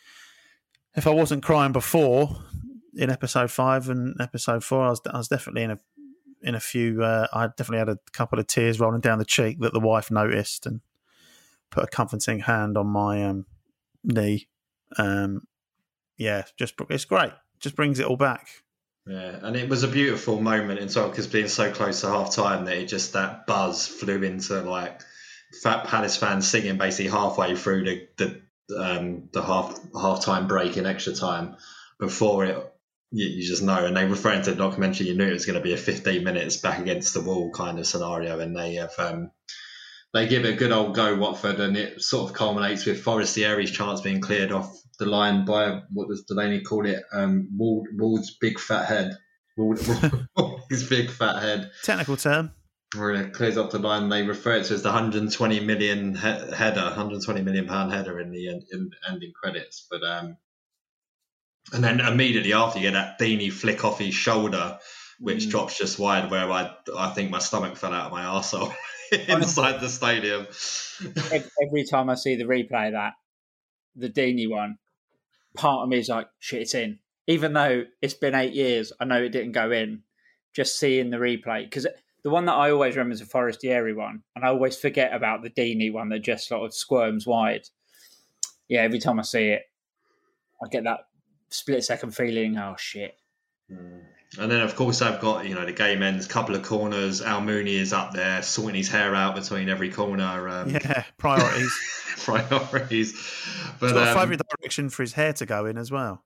if I wasn't crying before in episode five and episode four, I was, I was definitely in a in a few. Uh, I definitely had a couple of tears rolling down the cheek that the wife noticed and put a comforting hand on my um, knee. Um, yeah, just it's great. Just brings it all back. Yeah, and it was a beautiful moment as well because being so close to half time that it just that buzz flew into like Fat Palace fans singing basically halfway through the the um, the half half time break in extra time before it. You, you just know, and they referring to the documentary. You knew it was going to be a fifteen minutes back against the wall kind of scenario, and they have um, they give it a good old go, Watford, and it sort of culminates with Forestieri's chance being cleared off the line by what does Delaney call it? Um, Ward, Ward's big fat head. Ward, his big fat head. Technical term. Where it clears off the line, they refer it to as the one hundred twenty million he- header, one hundred twenty million pound header in the end, in ending credits, but. Um, And then immediately after, you get that Deeney flick off his shoulder, which mm. drops just wide, where I I think my stomach fell out of my arsehole inside the stadium. Every time I see the replay of that, the Deeney one, part of me is like, shit, it's in. Even though it's been eight years, I know it didn't go in. Just seeing the replay, because the one that I always remember is the Forestieri one, and I always forget about the Deeney one that just sort of squirms wide. Yeah, every time I see it, I get that split second feeling. Oh shit! Mm. And then, of course, I've got, you know, the game ends, couple of corners. Al Mooney is up there, sorting his hair out between every corner. Um, yeah, priorities. priorities. But, He's got um, a favourite direction for his hair to go in as well.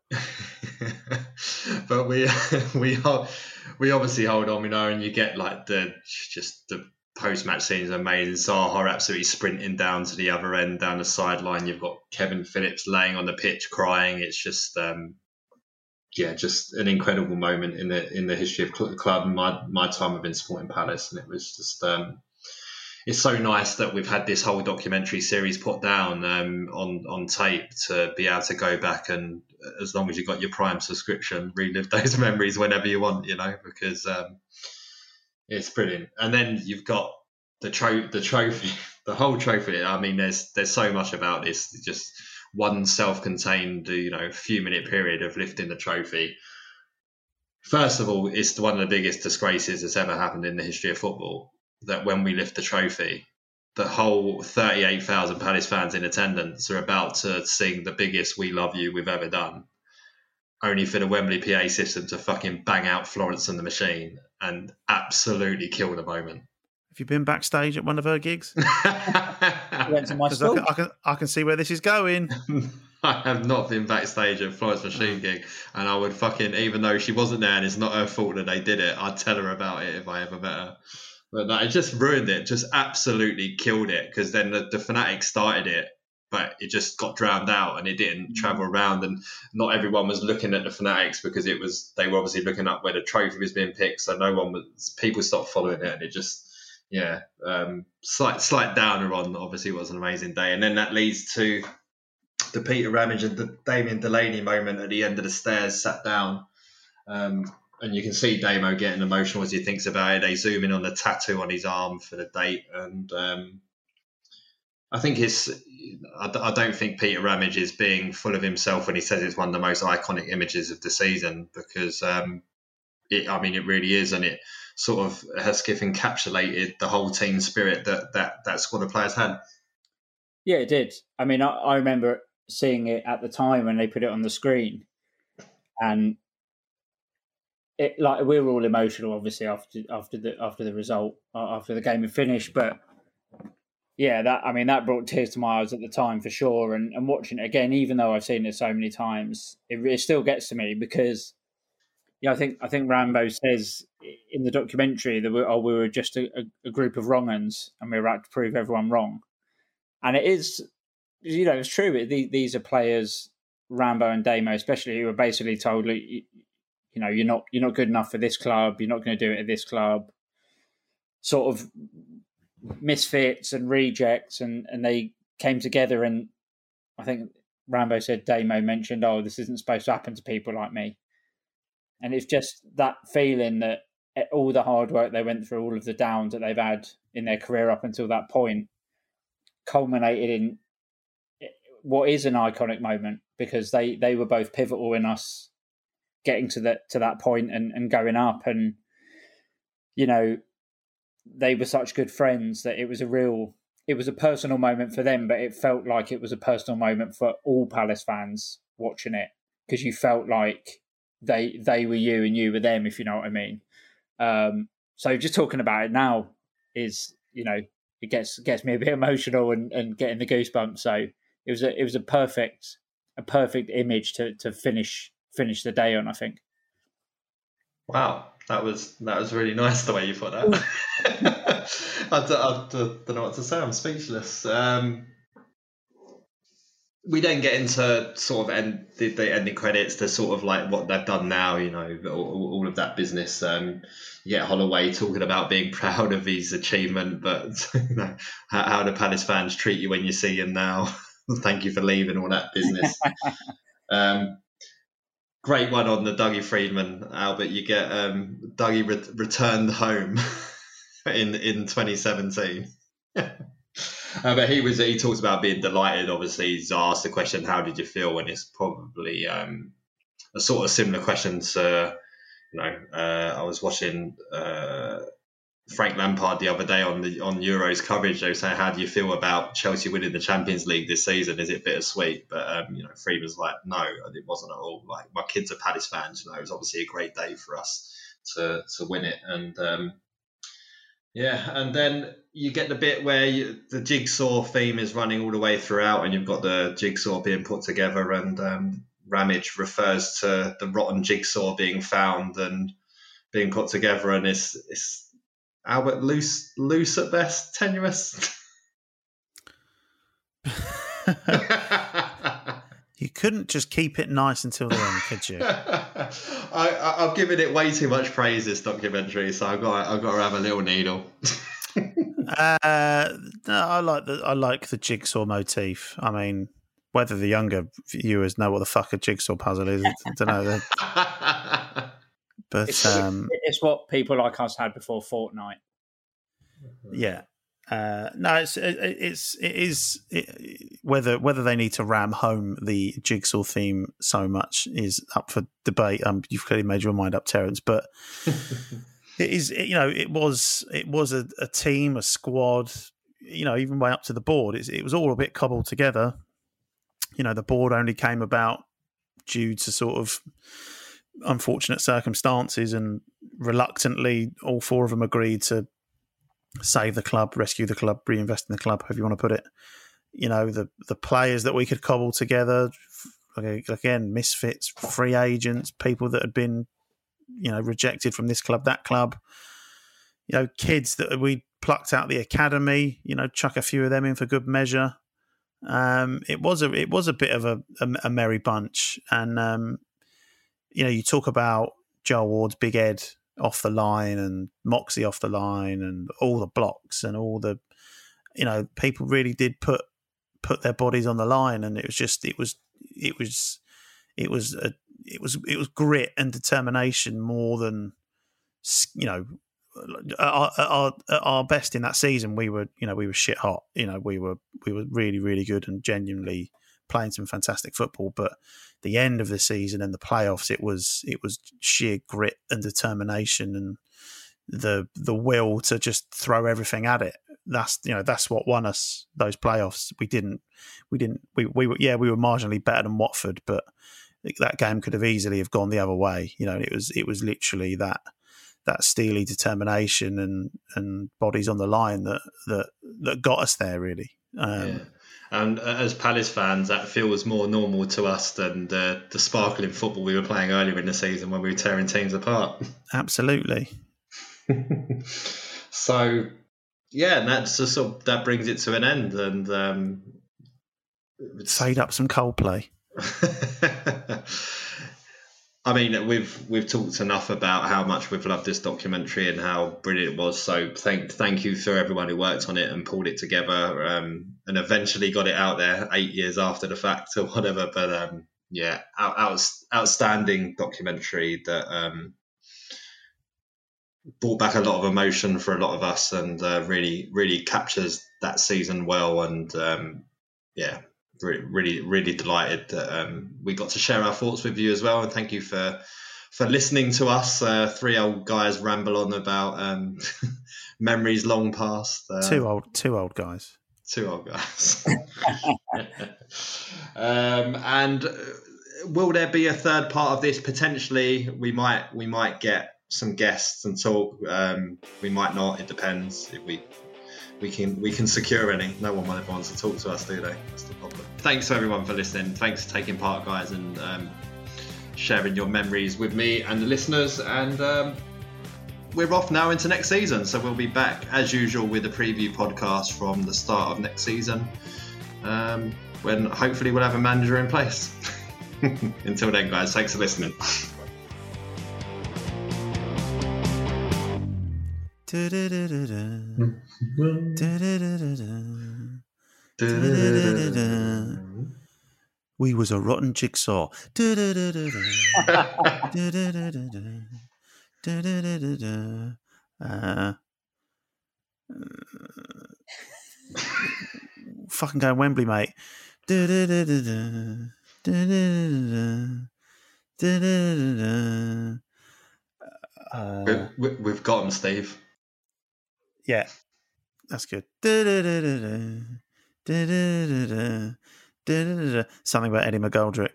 But we we we obviously hold on, you know, and you get like the just the post-match scenes are amazing. Zaha absolutely sprinting down to the other end, down the sideline. You've got Kevin Phillips laying on the pitch crying. It's just... Um, Yeah, just an incredible moment in the in the history of the club and my my time within Sporting Palace, and it was just um, it's so nice that we've had this whole documentary series put down um, on on tape to be able to go back and, as long as you've got your Prime subscription, relive those memories whenever you want, you know, because um, it's brilliant. And then you've got the tro- the trophy, the whole trophy. I mean, there's there's so much about this. It's just one self-contained, you know, few minute period of lifting the trophy. First of all, it's one of the biggest disgraces that's ever happened in the history of football, that when we lift the trophy, the whole thirty-eight thousand Palace fans in attendance are about to sing the biggest "We Love You" we've ever done, only for the Wembley P A system to fucking bang out Florence and the Machine and absolutely kill the moment. Have you been backstage at one of her gigs? Went to my Because I can, I, can, I can see where this is going. I have not been backstage at Florence Machine gig, and I would fucking, even though she wasn't there and it's not her fault that they did it, I'd tell her about it if I ever met her. But no, it just ruined it, just absolutely killed it, because then the, the Fanatics started it, but it just got drowned out and it didn't travel around, and not everyone was looking at the Fanatics because it was they were obviously looking up where the trophy was being picked, so no one was, people stopped following it, and it just, yeah, um, slight slight downer on, obviously it was an amazing day. And then that leads to the Peter Ramage and the Damien Delaney moment at the end of the stairs, sat down, um, and you can see Damo getting emotional as he thinks about it. They zoom in on the tattoo on his arm for the date, and um, I think it's, I, I don't think Peter Ramage is being full of himself when he says it's one of the most iconic images of the season, because um, it, I mean, it really is, and it sort of has encapsulated the whole team spirit that that that squad of players had. Yeah, it did. I mean, I, I remember seeing it at the time when they put it on the screen, and it, like, we were all emotional, obviously, after after the after the result, after the game had finished. But yeah, that I mean, that brought tears to my eyes at the time for sure. And, and watching it again, even though I've seen it so many times, it, it still gets to me because, yeah, I think I think Rambo says in the documentary that we, oh, we were just a, a group of wrong uns and we were out to prove everyone wrong. And it is, you know, it's true. These are players, Rambo and Damo especially, who are basically told, you know, you're not you're not good enough for this club. You're not going to do it at this club. Sort of misfits and rejects, and, and they came together. And I think Rambo said, Damo mentioned, oh, this isn't supposed to happen to people like me. And it's just that feeling that all the hard work they went through, all of the downs that they've had in their career up until that point, culminated in what is an iconic moment, because they, they were both pivotal in us getting to that to that point and, and going up. And, you know, they were such good friends that it was a real, it was a personal moment for them, but it felt like it was a personal moment for all Palace fans watching it, because you felt like they they were you and you were them, if you know what I mean. Um, so just talking about it now is, you know, it gets gets me a bit emotional and, and getting the goosebumps. So it was a it was a perfect a perfect image to to finish finish the day on, I think. Wow, that was that was really nice the way you put that. I, don't, I don't know what to say. I'm speechless. Um, we then get into sort of end the, the ending credits, the sort of like what they've done now, you know, all, all of that business. Um, you get Holloway talking about being proud of his achievement, but you know, how, how the Palace fans treat you when you see him now. Thank you for leaving, all that business. um, great one on the Dougie Freedman, Albert. You get um, Dougie re- returned home in in twenty seventeen. Uh, but he was he talks about being delighted. Obviously, he's asked the question, "How did you feel?" When it's probably um, a sort of similar question to, you know, uh, I was watching uh, Frank Lampard the other day on the on Euros coverage. They were saying, "How do you feel about Chelsea winning the Champions League this season? Is it bittersweet?" But um, you know, Freeman's like, "No, it wasn't at all. Like, my kids are Palace fans. You know, it was obviously a great day for us to to win it." And um, yeah, and then you get the bit where you, the jigsaw theme is running all the way throughout, and you've got the jigsaw being put together, and um, Ramage refers to the rotten jigsaw being found and being put together, and it's it's. Albert, loose, loose at best, tenuous. You couldn't just keep it nice until the end, could you? I, I, I've given it way too much praise, this documentary, so I've got I've got to have a little needle. uh, no, I like the I like the jigsaw motif. I mean, whether the younger viewers know what the fuck a jigsaw puzzle is, I don't know. But it's, um, it's what people like us had before Fortnite. Yeah, uh, no, it's it, it's it is it, whether whether they need to ram home the jigsaw theme so much is up for debate. Um, you've clearly made your mind up, Terence, but it is it, you know it was it was a, a team, a squad. You know, even way up to the board, it's, it was all a bit cobbled together. You know, the board only came about due to sort of unfortunate circumstances, and reluctantly all four of them agreed to save the club, rescue the club, reinvest in the club, however you want to put it. You know, the the players that we could cobble together, again, misfits, free agents, people that had been, you know, rejected from this club, that club, you know, kids that we plucked out the academy, you know, chuck a few of them in for good measure. Um, it was a it was a bit of a, a, a merry bunch. And um you know, you talk about Joe Ward's Big Ed off the line and Moxie off the line and all the blocks and all the, you know, people really did put put their bodies on the line, and it was just it was it was it was a, it was it was grit and determination more than, you know, at our, at our, at our best in that season. We were you know we were shit hot. You know, we were we were really really good and genuinely playing some fantastic football, but the end of the season and the playoffs, it was it was sheer grit and determination and the the will to just throw everything at it. That's you know that's what won us those playoffs. We didn't we didn't we we were yeah we were marginally better than Watford, but that game could have easily have gone the other way. You know, it was it was literally that that steely determination and and bodies on the line that that that got us there really. Um, yeah. And as Palace fans, that feels more normal to us than the, the sparkling football we were playing earlier in the season when we were tearing teams apart. Absolutely. So, yeah, and that's just sort of, that brings it to an end. And um, fade up some Coldplay. I mean, we've we've talked enough about how much we've loved this documentary and how brilliant it was. So thank thank you for everyone who worked on it and pulled it together um, and eventually got it out there eight years after the fact or whatever. But um, yeah, out, out, outstanding documentary that um, brought back a lot of emotion for a lot of us and uh, really really captures that season well. And um, yeah. Really, really delighted that um, we got to share our thoughts with you as well, and thank you for for listening to us, uh, three old guys ramble on about um, memories long past. Uh, two old, two old guys, two old guys. um, and will there be a third part of this? Potentially, we might we might get some guests and talk. Um, we might not. It depends if we. We can we can secure any. No one ever wants to talk to us, do they? That's the problem. Thanks to everyone for listening. Thanks for taking part, guys, and um, sharing your memories with me and the listeners. And um, we're off now into next season, so we'll be back as usual with a preview podcast from the start of next season, um, when hopefully we'll have a manager in place. Until then, guys, thanks for listening. We was a rotten jigsaw. uh, fucking go Wembley, mate. Uh, we, we've got him, Steve. Yeah, that's good. Da-da-da-da-da. Da-da-da-da. Da-da-da-da. Something about Eddie McGoldrick.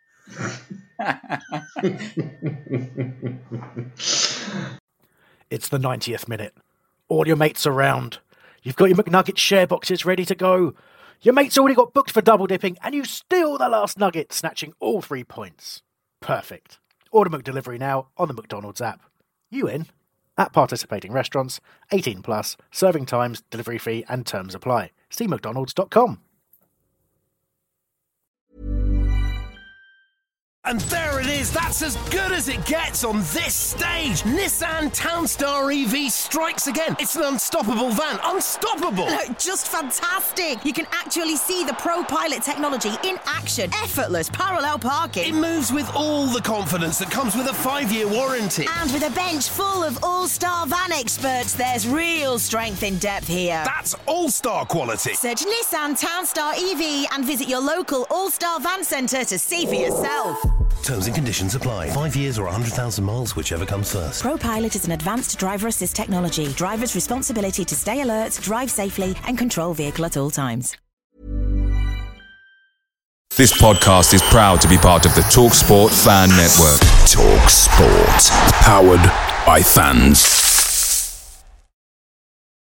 It's the ninetieth minute. All your mates around. You've got your McNugget share boxes ready to go. Your mate's already got booked for double dipping, and you steal the last nugget, snatching all three points. Perfect. Order McDelivery now on the McDonald's app. You in? At participating restaurants, eighteen plus, serving times, delivery fee and terms apply. See mcdonalds dot com. And there it is, that's as good as it gets on this stage. Nissan Townstar E V strikes again. It's an unstoppable van, unstoppable. Look, just fantastic. You can actually see the Pro Pilot technology in action. Effortless parallel parking. It moves with all the confidence that comes with a five-year warranty. And with a bench full of all-star van experts, there's real strength in depth here. That's all-star quality. Search Nissan Townstar E V and visit your local all-star van centre to see for yourself. Terms and conditions apply. Five years or one hundred thousand miles, whichever comes first. ProPilot is an advanced driver assist technology. Driver's responsibility to stay alert, drive safely, and control vehicle at all times. This podcast is proud to be part of the TalkSport Fan Network. TalkSport. Powered by fans.